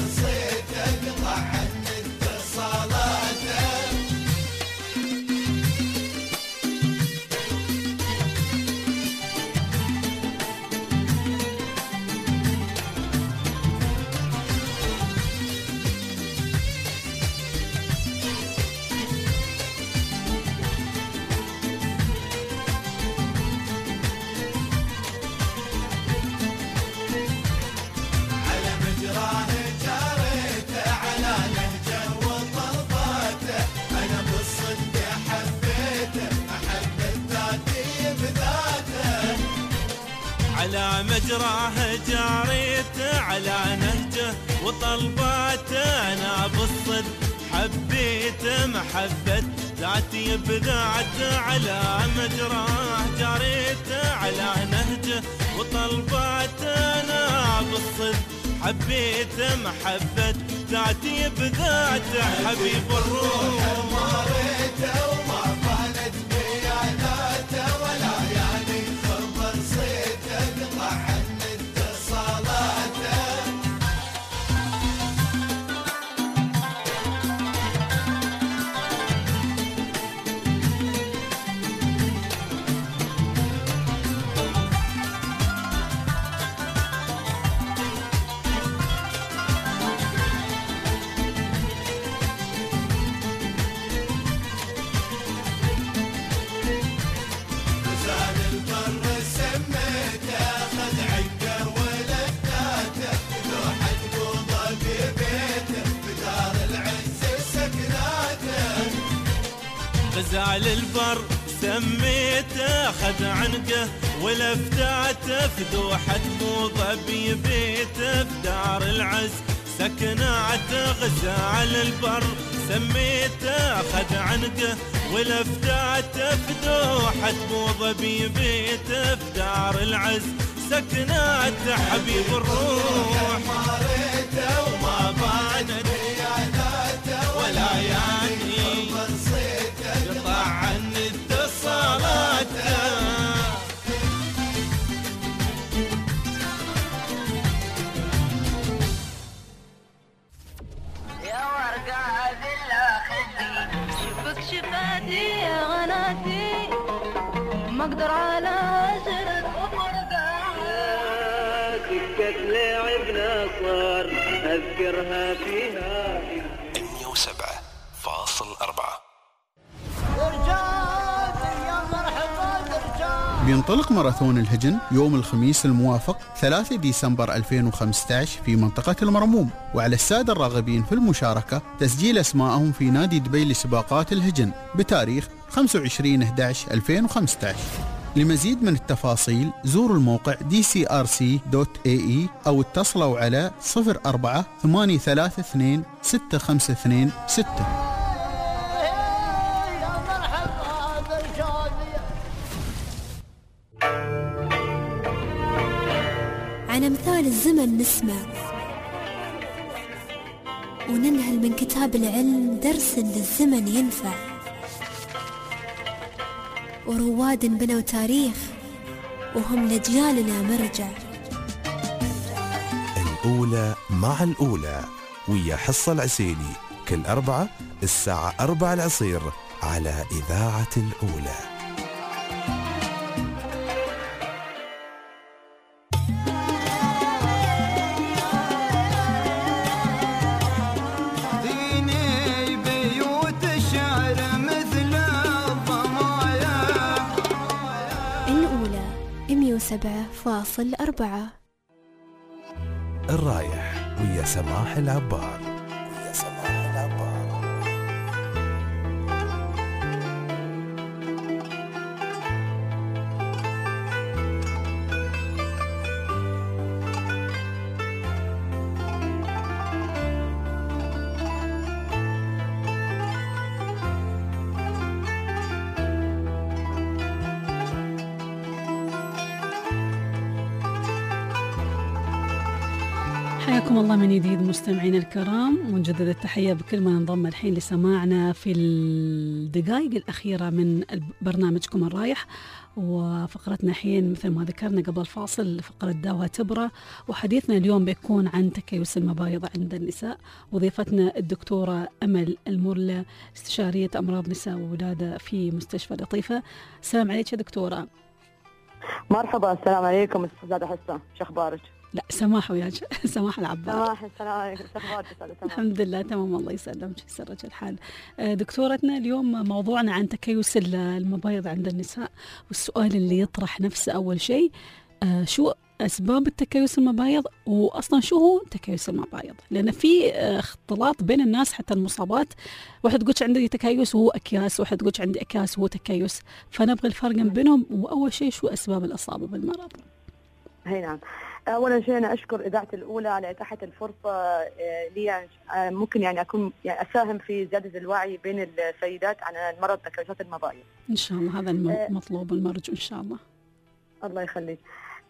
على مجراه جاريته على نهجه وطلباته. أنا بالصدق حبيته محبة ذاتي بذاته. على مجراه جاريته على نهجه وطلباته. أنا بالصدق حبيته محبة ذاتي بذاته. حبيب الروح ما ريته وما بانت بياناته ولا يعني خبر صيته قطع عني اتصالاته. غزال البر سميته خذ عنقه ولفتاته فدوحة موضة بيبيته في دار العز سكناته غزال البر سميته خذ عنقه ولفتاته فدوحة موضة بيبيته في دار العز سكناته حبيب الروح ما ريته وما بانت ولا يعني قطع عن اتصالاته يا ورقة ذلا خدي شوفك شفاتي يا غناتي ما اقدر على هجرك وفرقات سكة لعبنا صار اذكرها فيها مية وسبعة فاصل أربعة. بينطلق ماراثون الهجن يوم الخميس الموافق ثلاثة ديسمبر ألفين وخمسة عشر في منطقة المرموم، وعلى السادة الراغبين في المشاركة تسجيل أسماءهم في نادي دبي لسباقات الهجن بتاريخ خمسة وعشرين أحد عشر ألفين وخمسة عشر. لمزيد من التفاصيل زوروا الموقع دي سي آر سي دوت إيه إي أو اتصلوا على صفر أربعة ثمانية ثلاثة اثنين ستة خمسة اثنين ستة. عن أمثال الزمن نسمع وننهل من كتاب العلم درس للزمن ينفع، ورواد بنوا تاريخ وهم لأجيالنا مرجع. الأولى مع الأولى ويا حصة العسيلي كل أربعة الساعة أربعة العصير على إذاعة الأولى. سبعة فاصل أربعة. الرايح ويا سماح العبار ويا سماح العبار. حياكم الله من جديد مستمعينا الكرام، ونجدد التحية بكل من انضم الحين لسماعنا في الدقائق الأخيرة من برنامجكم الرايح. وفقرتنا الحين مثل ما ذكرنا قبل الفاصل فقرة داوها تبرة، وحديثنا اليوم بيكون عن تكيس المبايض عند النساء، وضيفتنا الدكتورة أمل المرلة استشارية أمراض نساء وولادة في مستشفى لطيفة. السلام عليك يا دكتورة. مرحبا، السلام عليكم أستاذة حسن، شو أخبارك؟ لا سماح وياك سماح العبار. سماح السلام عليكم، شو أخبارك؟ الحمد لله تمام الله يسلمك يسرك الحال. دكتورتنا اليوم موضوعنا عن تكيس المبايض عند النساء، والسؤال اللي يطرح نفسه أول شيء شو أسباب التكيس المبايض، وأصلا شو هو تكيس المبايض؟ لأن في اختلاط بين الناس حتى المصابات، واحد تقولش عندي تكيس وهو أكياس، واحد تقولش عندي أكياس وهو تكيس، فنبغى الفرق بينهم. وأول شيء شو أسباب الإصابة بالمرض؟ هي نعم. أولا شيء أنا أشكر إذاعة الأولى على إتاحة الفرصة لي، ممكن يعني أكون يعني أساهم في زيادة الوعي بين السيدات عن مرض تكيسات المبايض. إن شاء الله هذا المطلوب والمرجو إن شاء الله. الله يخليك.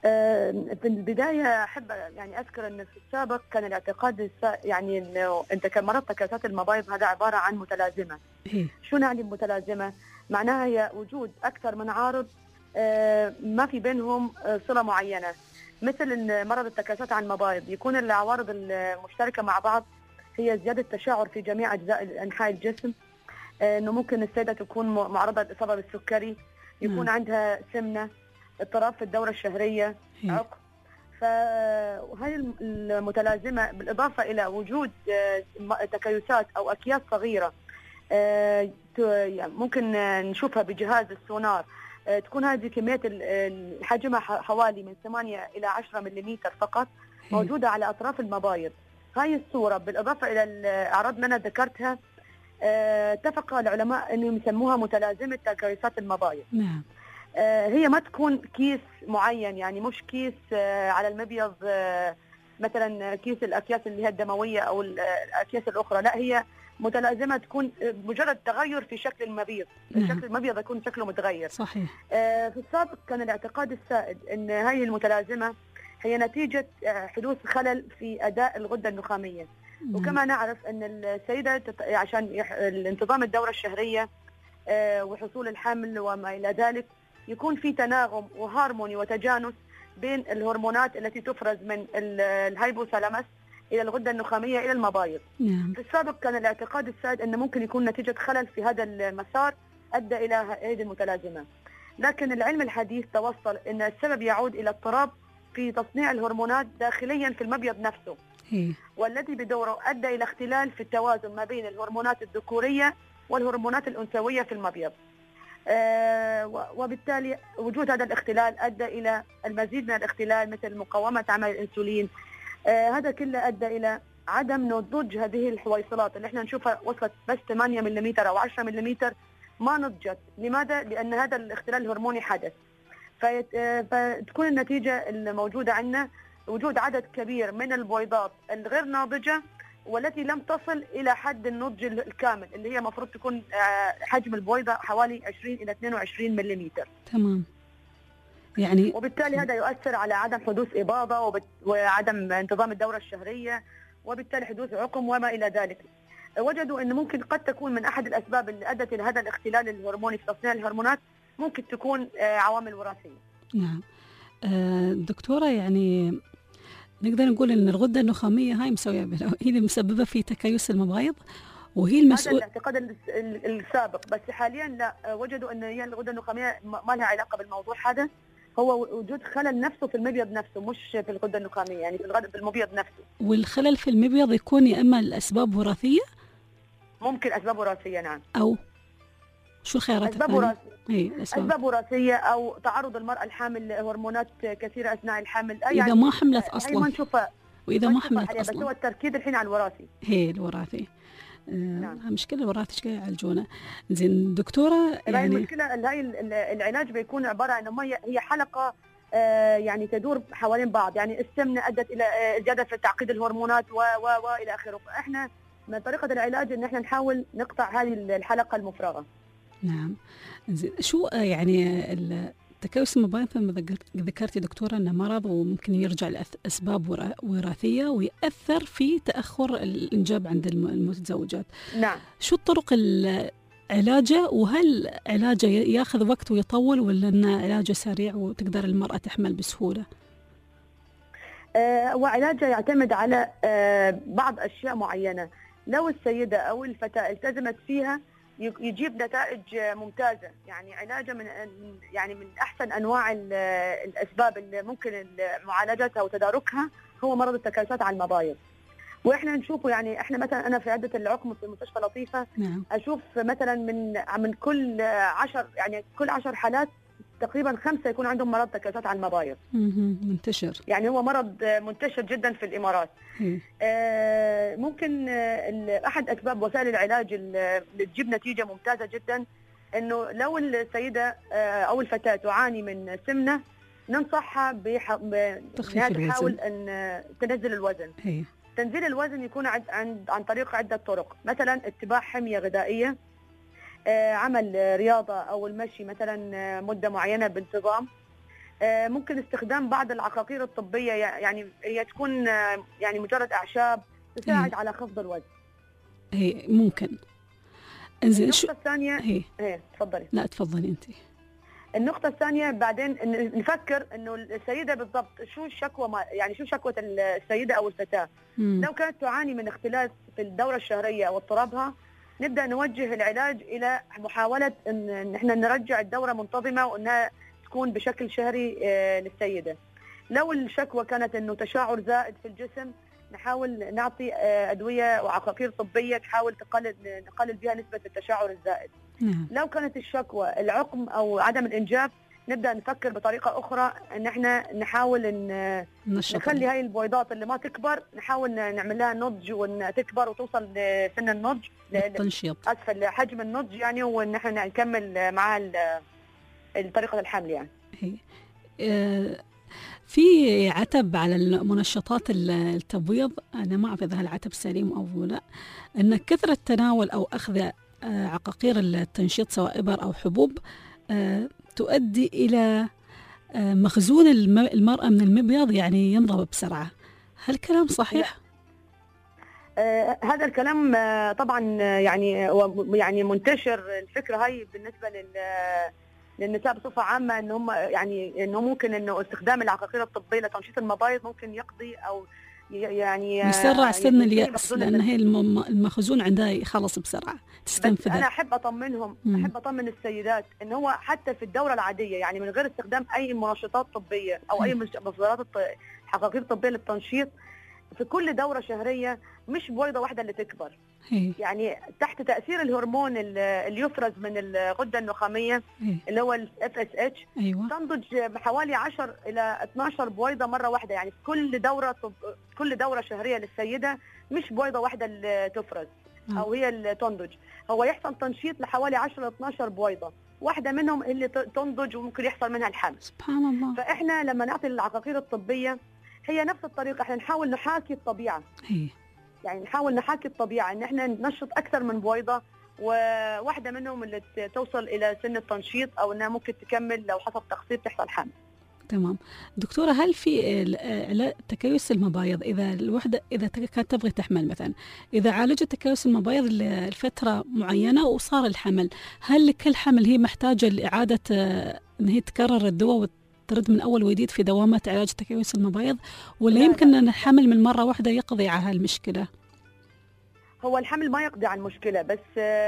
في البداية أحب يعني أذكر أن في السابق كان الاعتقاد يعني أنه أنت كمرض تكيسات المبايض هذا عبارة عن متلازمة. شو نعني المتلازمة؟ معناها هي وجود أكثر من عارض ما في بينهم صلة معينة، مثل مرض التكيسات عن المبايض يكون العوارض المشتركة مع بعض هي زيادة تشعر في جميع أجزاء أنحاء الجسم، أنه ممكن السيدة تكون معرضة للإصابة بالسكري، يكون م. عندها سمنة، اضطراب في الدورة الشهرية، عقم. فهذه المتلازمة بالإضافة إلى وجود تكيسات أو أكياس صغيرة ممكن نشوفها بجهاز السونار، تكون هذه كمية حجمها حوالي من ثمانية إلى عشرة مليمتر فقط موجودة على أطراف المبايض. هاي الصورة بالإضافة إلى الأعراض اللي أنا ذكرتها آه، اتفق العلماء أنهم يسموها متلازمة تكيسات المبايض. نعم. آه، هي ما تكون كيس معين، يعني مش كيس آه، على المبيض آه، مثلا كيس الأكياس اللي هي الدموية أو الأكياس الأخرى، لا هي متلازمة تكون مجرد تغير في شكل المبيض. نعم. شكل المبيض يكون شكله متغير. صحيح. آه، في السابق كان الاعتقاد السائد أن هذه المتلازمة هي نتيجة آه، حدوث خلل في أداء الغدة النخامية. نعم. وكما نعرف أن السيدة تت- عشان يح- انتظام الدورة الشهرية آه، وحصول الحمل وما إلى ذلك يكون في تناغم وهارموني وتجانس بين الهرمونات التي تفرز من ال- الهايبوثالاموس إلى الغدة النخامية إلى المبايض. نعم. في السابق كان الاعتقاد السائد أنه ممكن يكون نتيجة خلل في هذا المسار أدى إلى هذه المتلازمة، لكن العلم الحديث توصل أن السبب يعود إلى اضطراب في تصنيع الهرمونات داخليا في المبيض نفسه، هي. والذي بدوره أدى إلى اختلال في التوازن ما بين الهرمونات الذكورية والهرمونات الأنثوية في المبيض. آه و- وبالتالي وجود هذا الاختلال أدى إلى المزيد من الاختلال مثل مقاومة عمل الأنسولين. آه هذا كله أدى إلى عدم نضوج هذه الحويصلات اللي احنا نشوفها وصلت بس ثمانية ملم أو عشرة ملم ما نضجت. لماذا؟ لأن هذا الاختلال الهرموني حدث. فيت- آه، فتكون النتيجة الموجودة عندنا وجود عدد كبير من البويضات الغير ناضجة والتي لم تصل إلى حد النضج الكامل اللي هي مفروض تكون آه، حجم البويضة حوالي عشرين إلى اثنين وعشرين ملم. تمام. يعني وبالتالي هذا يؤثر على عدم حدوث إباضة وبت- وعدم انتظام الدورة الشهرية وبالتالي حدوث عقم وما إلى ذلك. وجدوا أنه ممكن قد تكون من أحد الأسباب اللي أدت إلى هذا الاختلال الهرموني في تصنيع الهرمونات ممكن تكون آه، عوامل وراثية. نعم. آه، دكتورة، يعني نقدر نقول ان الغده النخاميه هاي مسويه بلا- هي اللي مسببه في تكيس المبايض وهي هذا المسؤول. الاعتقاد ال- ال- السابق، بس حاليا لا، آه، وجدوا أن هي الغدة النخامية ما ما لها علاقة بالموضوع هذا، هو وجود خلل نفسه في المبيض نفسه مش في الغدة النخامية، يعني في الغدة في المبيض نفسه. والخلل في المبيض يكون يا اما الاسباب وراثيه ممكن أسباب وراثية. نعم. او شو الخيارات أسباب الثانيه؟ وراثية. اي الاسباب. أسباب وراثية أو تعرض المرأة الحامل لهرمونات كثيرة أثناء الحمل. اذا ما حملت هي ما اصلا نشوفها واذا ما نشوفها حملت حاليا، بس هو اصلا التركيز الحين على الوراثي. هي الوراثي. آه، نعم. مشكلة الوراثة ايش قاعد يعالجونه؟ زين دكتورة، يعني يعني المشكلة هاي ال- ال- العلاج بيكون عبارة عن إنه هي هي حلقة آه، يعني تدور حوالين بعض، يعني السمنة أدت إلى آه، زيادة في تعقيد الهرمونات و و وإلى آخره. فإحنا من طريقة العلاج إن إحنا نحاول نقطع هذه الحلقة المفرغة. نعم. زين شو آه، يعني ال- تكيس المبايض مثل ذكر- ذكرتي دكتورة انه مرض وممكن يرجع لأسباب ورا- وراثية ويأثر في تأخر الإنجاب عند الم- المتزوجات. نعم. شو الطرق ال- علاجه، وهل علاجه ي- ياخذ وقت ويطول ولا انه علاجه سريع وتقدر المرأة تحمل بسهولة؟ آه، وعلاجه يعتمد على آه، بعض أشياء معينة. لو السيدة أو الفتاة التزمت فيها ي- يجيب نتائج آه، ممتازة. يعني علاجه من يعني من أحسن أنواع ال- الأسباب اللي ممكن معالجتها وتداركها هو مرض التكيسات على المبايض. واحنا نشوفه، يعني احنا مثلا انا في عده العقم في مستشفى لطيفه نعم. اشوف مثلا من من كل عشر يعني كل عشر حالات تقريبا خمسه يكون عندهم مرض تكيسات على المبايض. مهم. منتشر. يعني هو مرض منتشر جدا في الامارات. إيه. آه، ممكن آه، ال- احد اسباب وسائل العلاج اللي تجيب نتيجه ممتازه جدا انه لو السيده آه، او الفتاه تعاني من سمنه ننصحها بح- ب- تخفيف انها الوزن. تحاول ان آه، تنزل الوزن. إيه. تنزيل الوزن يكون عن, عن, عن طريق عدة طرق، مثلا اتباع حمية غذائية، آه، عمل آه، رياضة أو المشي مثلا آه، مدة معينة بانتظام، آه، ممكن استخدام بعض العقاقير الطبية، يعني هي تكون آه، يعني مجرد أعشاب تساعد على خفض الوزن. هي ممكن. انزين شو النقطة الثانية هي ايه تفضلي. لا تفضلي انت. النقطة الثانية بعدين إن نفكر إنه السيدة بالضبط شو الشكوى، ما يعني شو شكوى السيدة أو الفتاة. مم. لو كانت تعاني من اختلاس في الدورة الشهرية أو اضطرابها نبدأ نوجه العلاج إلى محاولة إن إن إحنا نرجع الدورة منتظمة وإنها تكون بشكل شهري آه، للسيدة. لو الشكوى كانت إنه تشعر زائد في الجسم نحاول نعطي آه، أدوية وعقاقير طبية تحاول تقلل نقلل بها نسبة التشعر الزائد. نعم. لو كانت الشكوى العقم أو عدم الإنجاب نبدا نفكر بطريقه اخرى ان احنا نحاول ان نخلي هاي البويضات اللي ما تكبر نحاول نعمل لها نضج وان تكبر وتوصل لسن النضج التنشيط اسفل حجم النضج يعني، وان احنا نكمل معها طريقه الحمل يعني. هي. آه في عتب على المنشطات التبويض، انا ما اعرف اذا العتب سليم او لا، ان كثره تناول او اخذ آه عقاقير التنشيط سواء ابر او حبوب آه تؤدي إلى مخزون المرأة من المبيض يعني ينضب بسرعة. هل كلام صحيح؟ آه هذا الكلام آه طبعا يعني يعني منتشر الفكرة هاي بالنسبة لل للنساء بصفة عامة ان هم يعني انه ممكن انه استخدام العقاقير الطبية لتنشيط المبايض ممكن يقضي او يعني يسرع سن اليأس، لأن هي المخزون عندها يخلص بسرعة تستنفذ. أنا أحب أطمنهم مم. أحب أطمن السيدات إن هو حتى في الدورة العادية يعني من غير استخدام أي منشطات طبية أو أي مصدرات حقاقير طبية للتنشيط، في كل دورة شهرية مش بويضة واحدة اللي تكبر. هي. يعني تحت تأثير الهرمون اللي يفرز من الغدة النخامية هي. اللي هو ال إف إس إتش أيوة. تنضج بحوالي عشرة إلى اثناشر بويضة مرة واحدة، يعني في كل دورة طب... كل دورة شهرية للسيدة مش بويضة واحدة اللي تفرز أه. أو هي اللي تنضج، هو يحصل تنشيط لحوالي عشرة إلى اثناشر بويضة، واحدة منهم اللي تنضج وممكن يحصل منها الحمل. سبحان الله. فإحنا لما نعطي العقاقير الطبية هي نفس الطريقة، احنا نحاول نحاكي الطبيعة. هي. يعني نحاول نحاكي الطبيعة ان احنا ننشط اكثر من بويضة، وواحدة منهم اللي توصل الى سن التنشيط او انها ممكن تكمل لو حصل تخصيب تحصل حمل. تمام. دكتورة، هل في تكيس المبايض اذا الوحدة اذا كانت تبغي تحمل مثلا، اذا عالجت تكيس المبايض لفترة معينة وصار الحمل، هل لكل حمل هي محتاجة لإعادة ان هي تكرر الدواء ترد من أول وجديد في دوامات علاج تكيس المبايض، ولا يمكن أن الحمل من مرة واحدة يقضي على هالمشكلة؟ هو الحمل ما يقضي على المشكلة، بس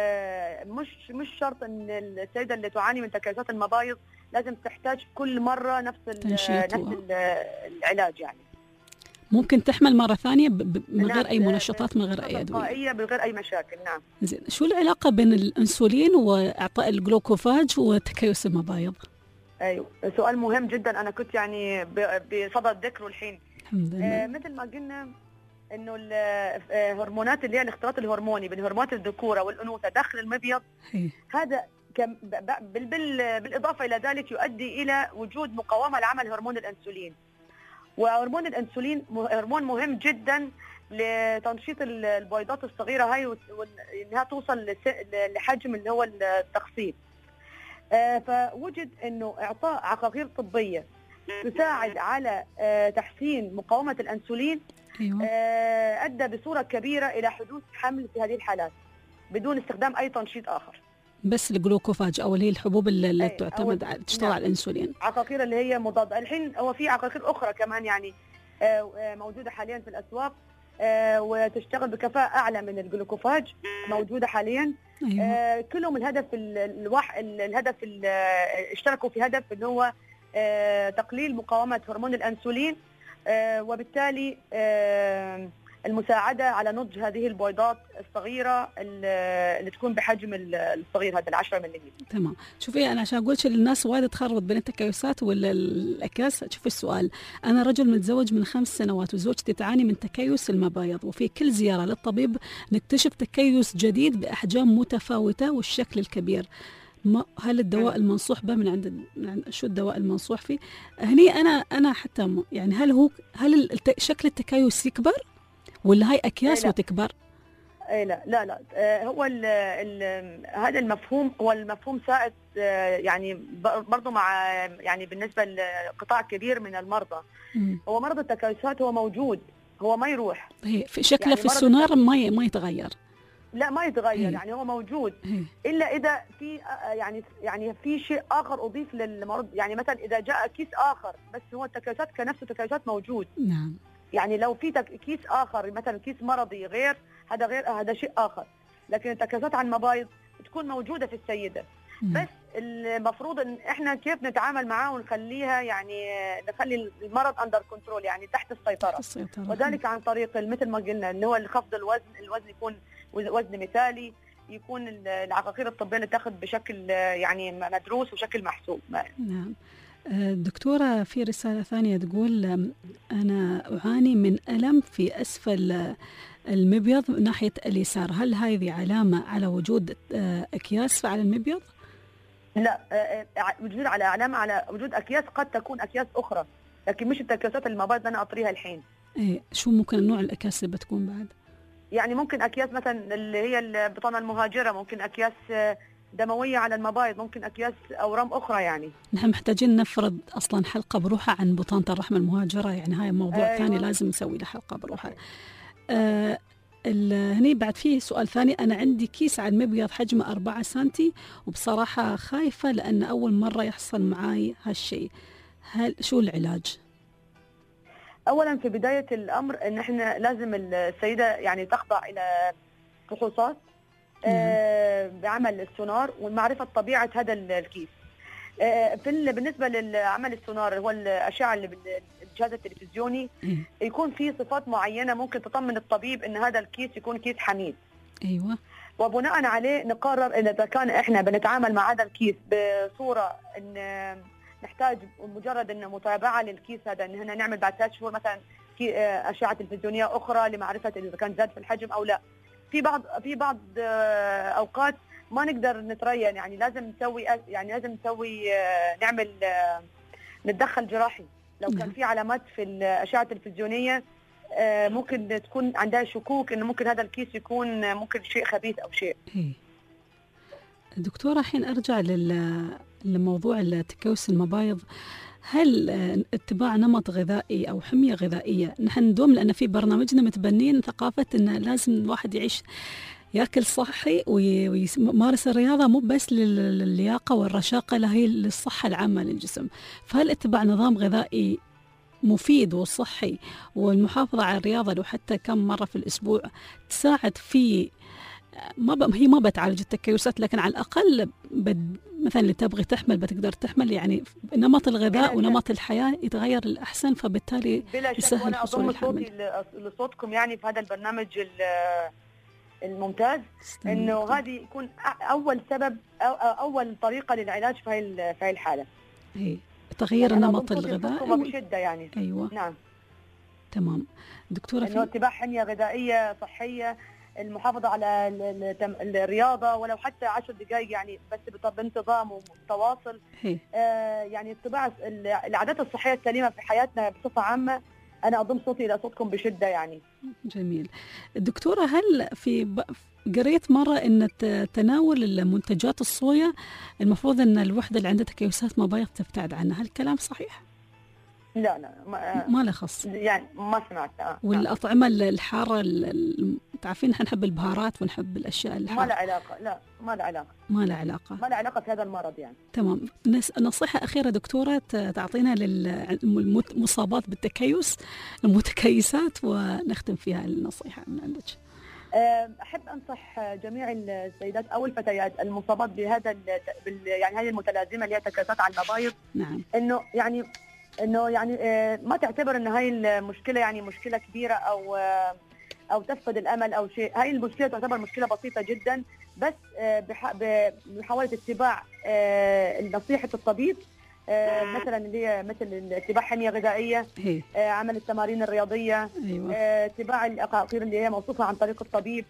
مش مش شرط أن السيدة اللي تعاني من تكيسات المبايض لازم تحتاج كل مرة نفس نفس العلاج يعني. ممكن تحمل مرة ثانية من غير أي منشطات من غير أي أدوية بغير أي مشاكل. نعم. زين، شو العلاقة بين الأنسولين وإعطاء الجلوكوفاج وتكيس المبايض؟ ايوه سؤال مهم جدا، انا كنت يعني بصدد ذكره الحين. الحمد لله. آه مثل ما قلنا انه الهرمونات اللي هي الاختلاط الهرموني بين هرمونات الذكوره والانوثه داخل المبيض هي. هذا كم بال بال بالاضافه الى ذلك يؤدي الى وجود مقاومه لعمل هرمون الانسولين، وهرمون الانسولين هرمون مهم جدا لتنشيط البويضات الصغيره هاي وانها توصل لحجم اللي هو التخصيب. آه فوجد انه اعطاء عقاقير طبيه تساعد على آه تحسين مقاومه الانسولين. أيوة. آه ادى بصوره كبيره الى حدوث حمل في هذه الحالات بدون استخدام اي تنشيط اخر. بس الجلوكوفاج او اللي هي الحبوب اللي أي تعتمد على تشتغل نعم. على الانسولين. عقاقير اللي هي مضاده، الحين هو في عقاقير اخرى كمان يعني آه موجوده حاليا في الاسواق آه وتشتغل بكفاءه اعلى من الجلوكوفاج، موجوده حاليا. أيوة. آه كلهم الهدف الواح الهدف اشتركوا في هدف اللي هو آه تقليل مقاومة هرمون الأنسولين، آه وبالتالي آه المساعدة على نضج هذه البويضات الصغيرة اللي تكون بحجم الصغير هذا العشرة مليمتر. تمام. شوفي أنا عشان أقول شيء للناس وايد تخربط بين التكيسات ولا الأكياس. شوفي السؤال، أنا رجل متزوج من خمس سنوات وزوجتي تعاني من تكيس المبايض، وفي كل زيارة للطبيب نكتشف تكيس جديد بأحجام متفاوتة والشكل الكبير. ما هل الدواء المنصوح به من عند شو الدواء المنصوح فيه؟ هني أنا أنا حتى يعني هل هو هل شكل التكيس يكبر ولا هاي أكياس وتكبر؟ اي لا لا لا آه هو ال ال هذا المفهوم هو المفهوم سائد آه يعني برضه مع يعني بالنسبه لقطاع كبير من المرضى. م. هو مرض التكيسات هو موجود، هو ما يروح. هي في شكله يعني في السونار ما ما يتغير. لا ما يتغير. هي. يعني هو موجود. هي. الا اذا في يعني يعني في شيء اخر اضيف للمرض، يعني مثلا اذا جاء كيس اخر بس هو التكيسات كنفسه تكيسات موجود. نعم. يعني لو في كيس اخر مثلا كيس مرضي غير هذا غير هذا شيء اخر، لكن التكيسات عن المبايض تكون موجوده في السيده. م. بس المفروض ان احنا كيف نتعامل معاه ونخليها يعني نخلي المرض اندر كنترول يعني تحت السيطره, السيطرة. وذلك عن طريق مثل ما قلنا اللي هو خفض الوزن، الوزن يكون وزن مثالي، يكون العقاقير الطبيه اللي تاخذ بشكل يعني مدروس وشكل محسوب. نعم. دكتورة، في رسالة ثانية تقول أنا أعاني من ألم في أسفل المبيض ناحية اليسار، هل هذه علامة على وجود أكياس على المبيض؟ لا، وجود على علامة على وجود أكياس، قد تكون أكياس أخرى لكن مش التكيسات المبيض اللي أنا أطريها الحين. إيه، شو ممكن نوع الأكياس اللي بتكون بعد؟ يعني ممكن أكياس مثلا اللي هي البطانة المهاجرة، ممكن أكياس دموية على المبايض، ممكن أكياس أورام أخرى. يعني نحن محتاجين نفرض أصلا حلقة بروحها عن بطانة الرحم المهاجرة، يعني هاي موضوع أيوة. ثاني لازم نسوي له حلقة بروحها. آه هني بعد فيه سؤال ثاني، أنا عندي كيس على المبيض حجمه أربعة سنتي وبصراحة خايفة لأن أول مرة يحصل معاي هالشيء، هل شو العلاج؟ أولا في بداية الأمر إن إحنا لازم السيدة يعني تخضع إلى فحوصات آه بعمل السونار ومعرفة طبيعة هذا الكيس. آه في بالنسبة للعمل السونار هو الأشعة اللي بالجهاز التلفزيوني يكون فيه صفات معينة ممكن تطمن الطبيب إن هذا الكيس يكون كيس حميد. أيوة. وبناء عليه نقرر إن إذا كان إحنا بنتعامل مع هذا الكيس بصورة إن نحتاج مجرد إن متابعة للكيس هذا، إن هنا نعمل بعد ثلاث شهور مثلا في أشعة تلفزيونية أخرى لمعرفة إذا كان زاد في الحجم أو لا. في بعض في بعض أوقات ما نقدر نترين، يعني لازم نسوي يعني لازم نسوي نعمل نتدخل جراحي لو كان في علامات في الأشعة التلفزيونية ممكن تكون عندها شكوك إنه ممكن هذا الكيس يكون ممكن شيء خبيث أو شيء. دكتورة، الحين أرجع لل لموضوع التكيس المبايض، هل اتباع نمط غذائي أو حمية غذائية؟ نحن ندوم لأن في برنامجنا متبنين ثقافة أن لازم الواحد يعيش يأكل صحي ويمارس الرياضة، مو بس لللياقة والرشاقة، لا هي للصحة العامة للجسم. فهل اتباع نظام غذائي مفيد وصحي والمحافظة على الرياضة لو حتى كم مرة في الأسبوع تساعد في ما ب... هي ما بتعالج التكيسات، لكن على الأقل بد... مثلا اللي تبغي تحمل بتقدر تحمل، يعني نمط الغذاء ونمط الحياة يتغير للأحسن، فبالتالي بلا شك. وأنا أضم صوتي لصوتكم يعني في هذا البرنامج الممتاز، إنه هذه يكون أول سبب أو أول طريقة للعلاج في هاي في هاي الحالة. إيه، تغيير يعني نمط الغذاء بشدة يعني. أيوة. نعم. تمام. دكتورة، إنه اتباع حمية غذائية صحية، المحافظة على الرياضة ولو حتى عشر دقائق يعني بس بانتظام وتواصل. آه يعني اتباع العادات الصحية السليمة في حياتنا بصفة عامة. أنا أضم صوتي إلى صوتكم بشدة يعني. جميل. دكتورة، هل في ب... قريت مرة أن تناول المنتجات الصويا المفروض أن الوحدة اللي عندها تكيسات مبايض تبتعد عنها، هل الكلام صحيح؟ لا لا ما, ما له خص يعني ما سمعت. آه. والأطعمة الحارة تعرفين نحن نحب البهارات ونحب الأشياء الحارة. ما له علاقة. لا ما له علاقة. ما له علاقة. ما له علاقة في هذا المرض يعني. تمام. نصيحة أخيرة دكتورة تعطينا للمصابات بالتكيس المتكيسات ونختم فيها النصيحة من عندك. أحب أنصح جميع السيدات أو الفتيات المصابات بهذا يعني هذه المتلازمة اللي هي تكيسات على المبايض. نعم. إنه يعني إنه يعني ما تعتبر إن هاي المشكلة يعني مشكلة كبيرة أو أو تفقد الأمل أو شيء. هاي المشكلة تعتبر مشكلة بسيطة جدا، بس بمحاولة اتباع نصيحة الطبيب مثلا اللي هي مثل اتباع حمية غذائية، عمل التمارين الرياضية، اتباع العقاقير اللي هي موصوفة عن طريق الطبيب،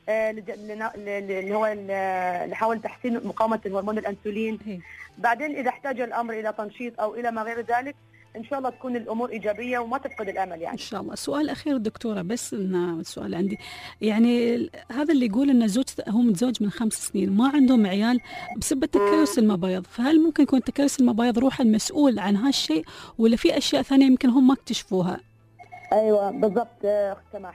اللي هو اللي حاول تحسين مقاومة الهرمون الأنسولين. بعدين إذا احتاج الأمر إلى تنشيط أو إلى ما غير ذلك إن شاء الله تكون الأمور إيجابية وما تفقد الأمل يعني. إن شاء الله. سؤال أخير دكتورة، بس إن السؤال عندي يعني هذا اللي يقول إن زوج هو متزوج من خمس سنين ما عندهم عيال بسبب تكيس المبايض، فهل ممكن يكون تكيس المبايض روح المسؤول عن هالشيء ولا في أشياء ثانية يمكن هم ما اكتشفوها؟ أيوة بالضبط أخت سماح.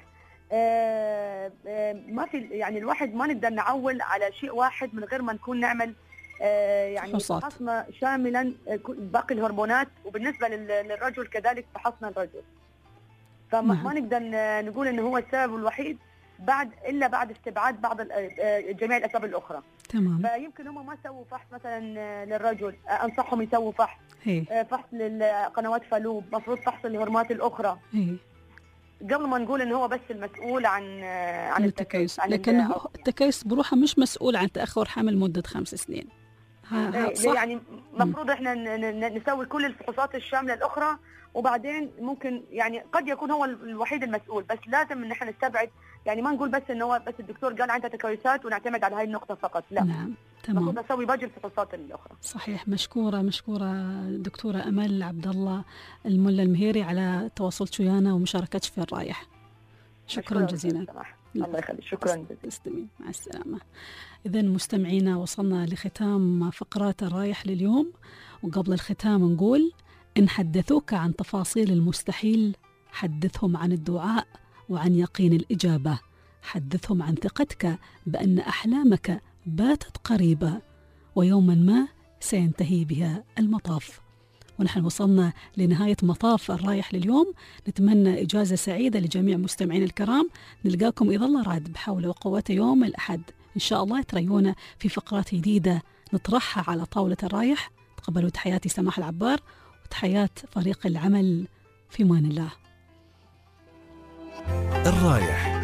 آه آه ما في يعني الواحد ما نقدر نعول على شيء واحد من غير ما نكون نعمل آه يعني فحصنا شاملا باقي الهرمونات، وبالنسبة للرجل كذلك فحصنا الرجل. فما ما نقدر نقول انه هو السبب الوحيد بعد الا بعد استبعاد بعض جميع الاسباب الاخرى. تمام. فيمكن هم ما سووا فحص مثلا للرجل، انصحهم يسووا فحص. هي. فحص للقنوات فالوب، مفروض فحص الهرمونات الاخرى. هي. قبل ما نقول إن هو بس المسؤول عن عن التكيس، لكن التكيس بروحه مش مسؤول عن تأخر حمل مدة خمس سنين. ها صح؟ يعني مفروض إحنا نسوي كل الفحوصات الشاملة الأخرى، وبعدين ممكن يعني قد يكون هو الوحيد المسؤول، بس لازم إن إحنا نستبعد، يعني ما نقول بس إن هو بس الدكتور قال عنده تكيسات ونعتمد على هاي النقطة فقط، لا. نعم تمام. المفروض نسوي باقي الفحوصات الأخرى. صحيح. مشكورة مشكورة دكتورة أمل عبد الله الملا المهيري على تواصلك ويانا ومشاركتك في الرايح. شكرا جزيلا. الله يخليك. شكرا جزيلا. تسلمين. مع السلامة. إذن مستمعينا وصلنا لختام فقرات الرايح لليوم، وقبل الختام نقول: إن حدثوك عن تفاصيل المستحيل حدثهم عن الدعاء وعن يقين الإجابة، حدثهم عن ثقتك بأن أحلامك باتت قريبة ويوما ما سينتهي بها المطاف. ونحن وصلنا لنهاية مطاف الرايح لليوم. نتمنى إجازة سعيدة لجميع مستمعين الكرام. نلقاكم إذا الله راد بحول وقوته يوم الأحد إن شاء الله. تريونا في فقرات جديدة نطرحها على طاولة الرايح. تقبلوا تحياتي سماح العبار وتحيات فريق العمل. في مان الله. الرايح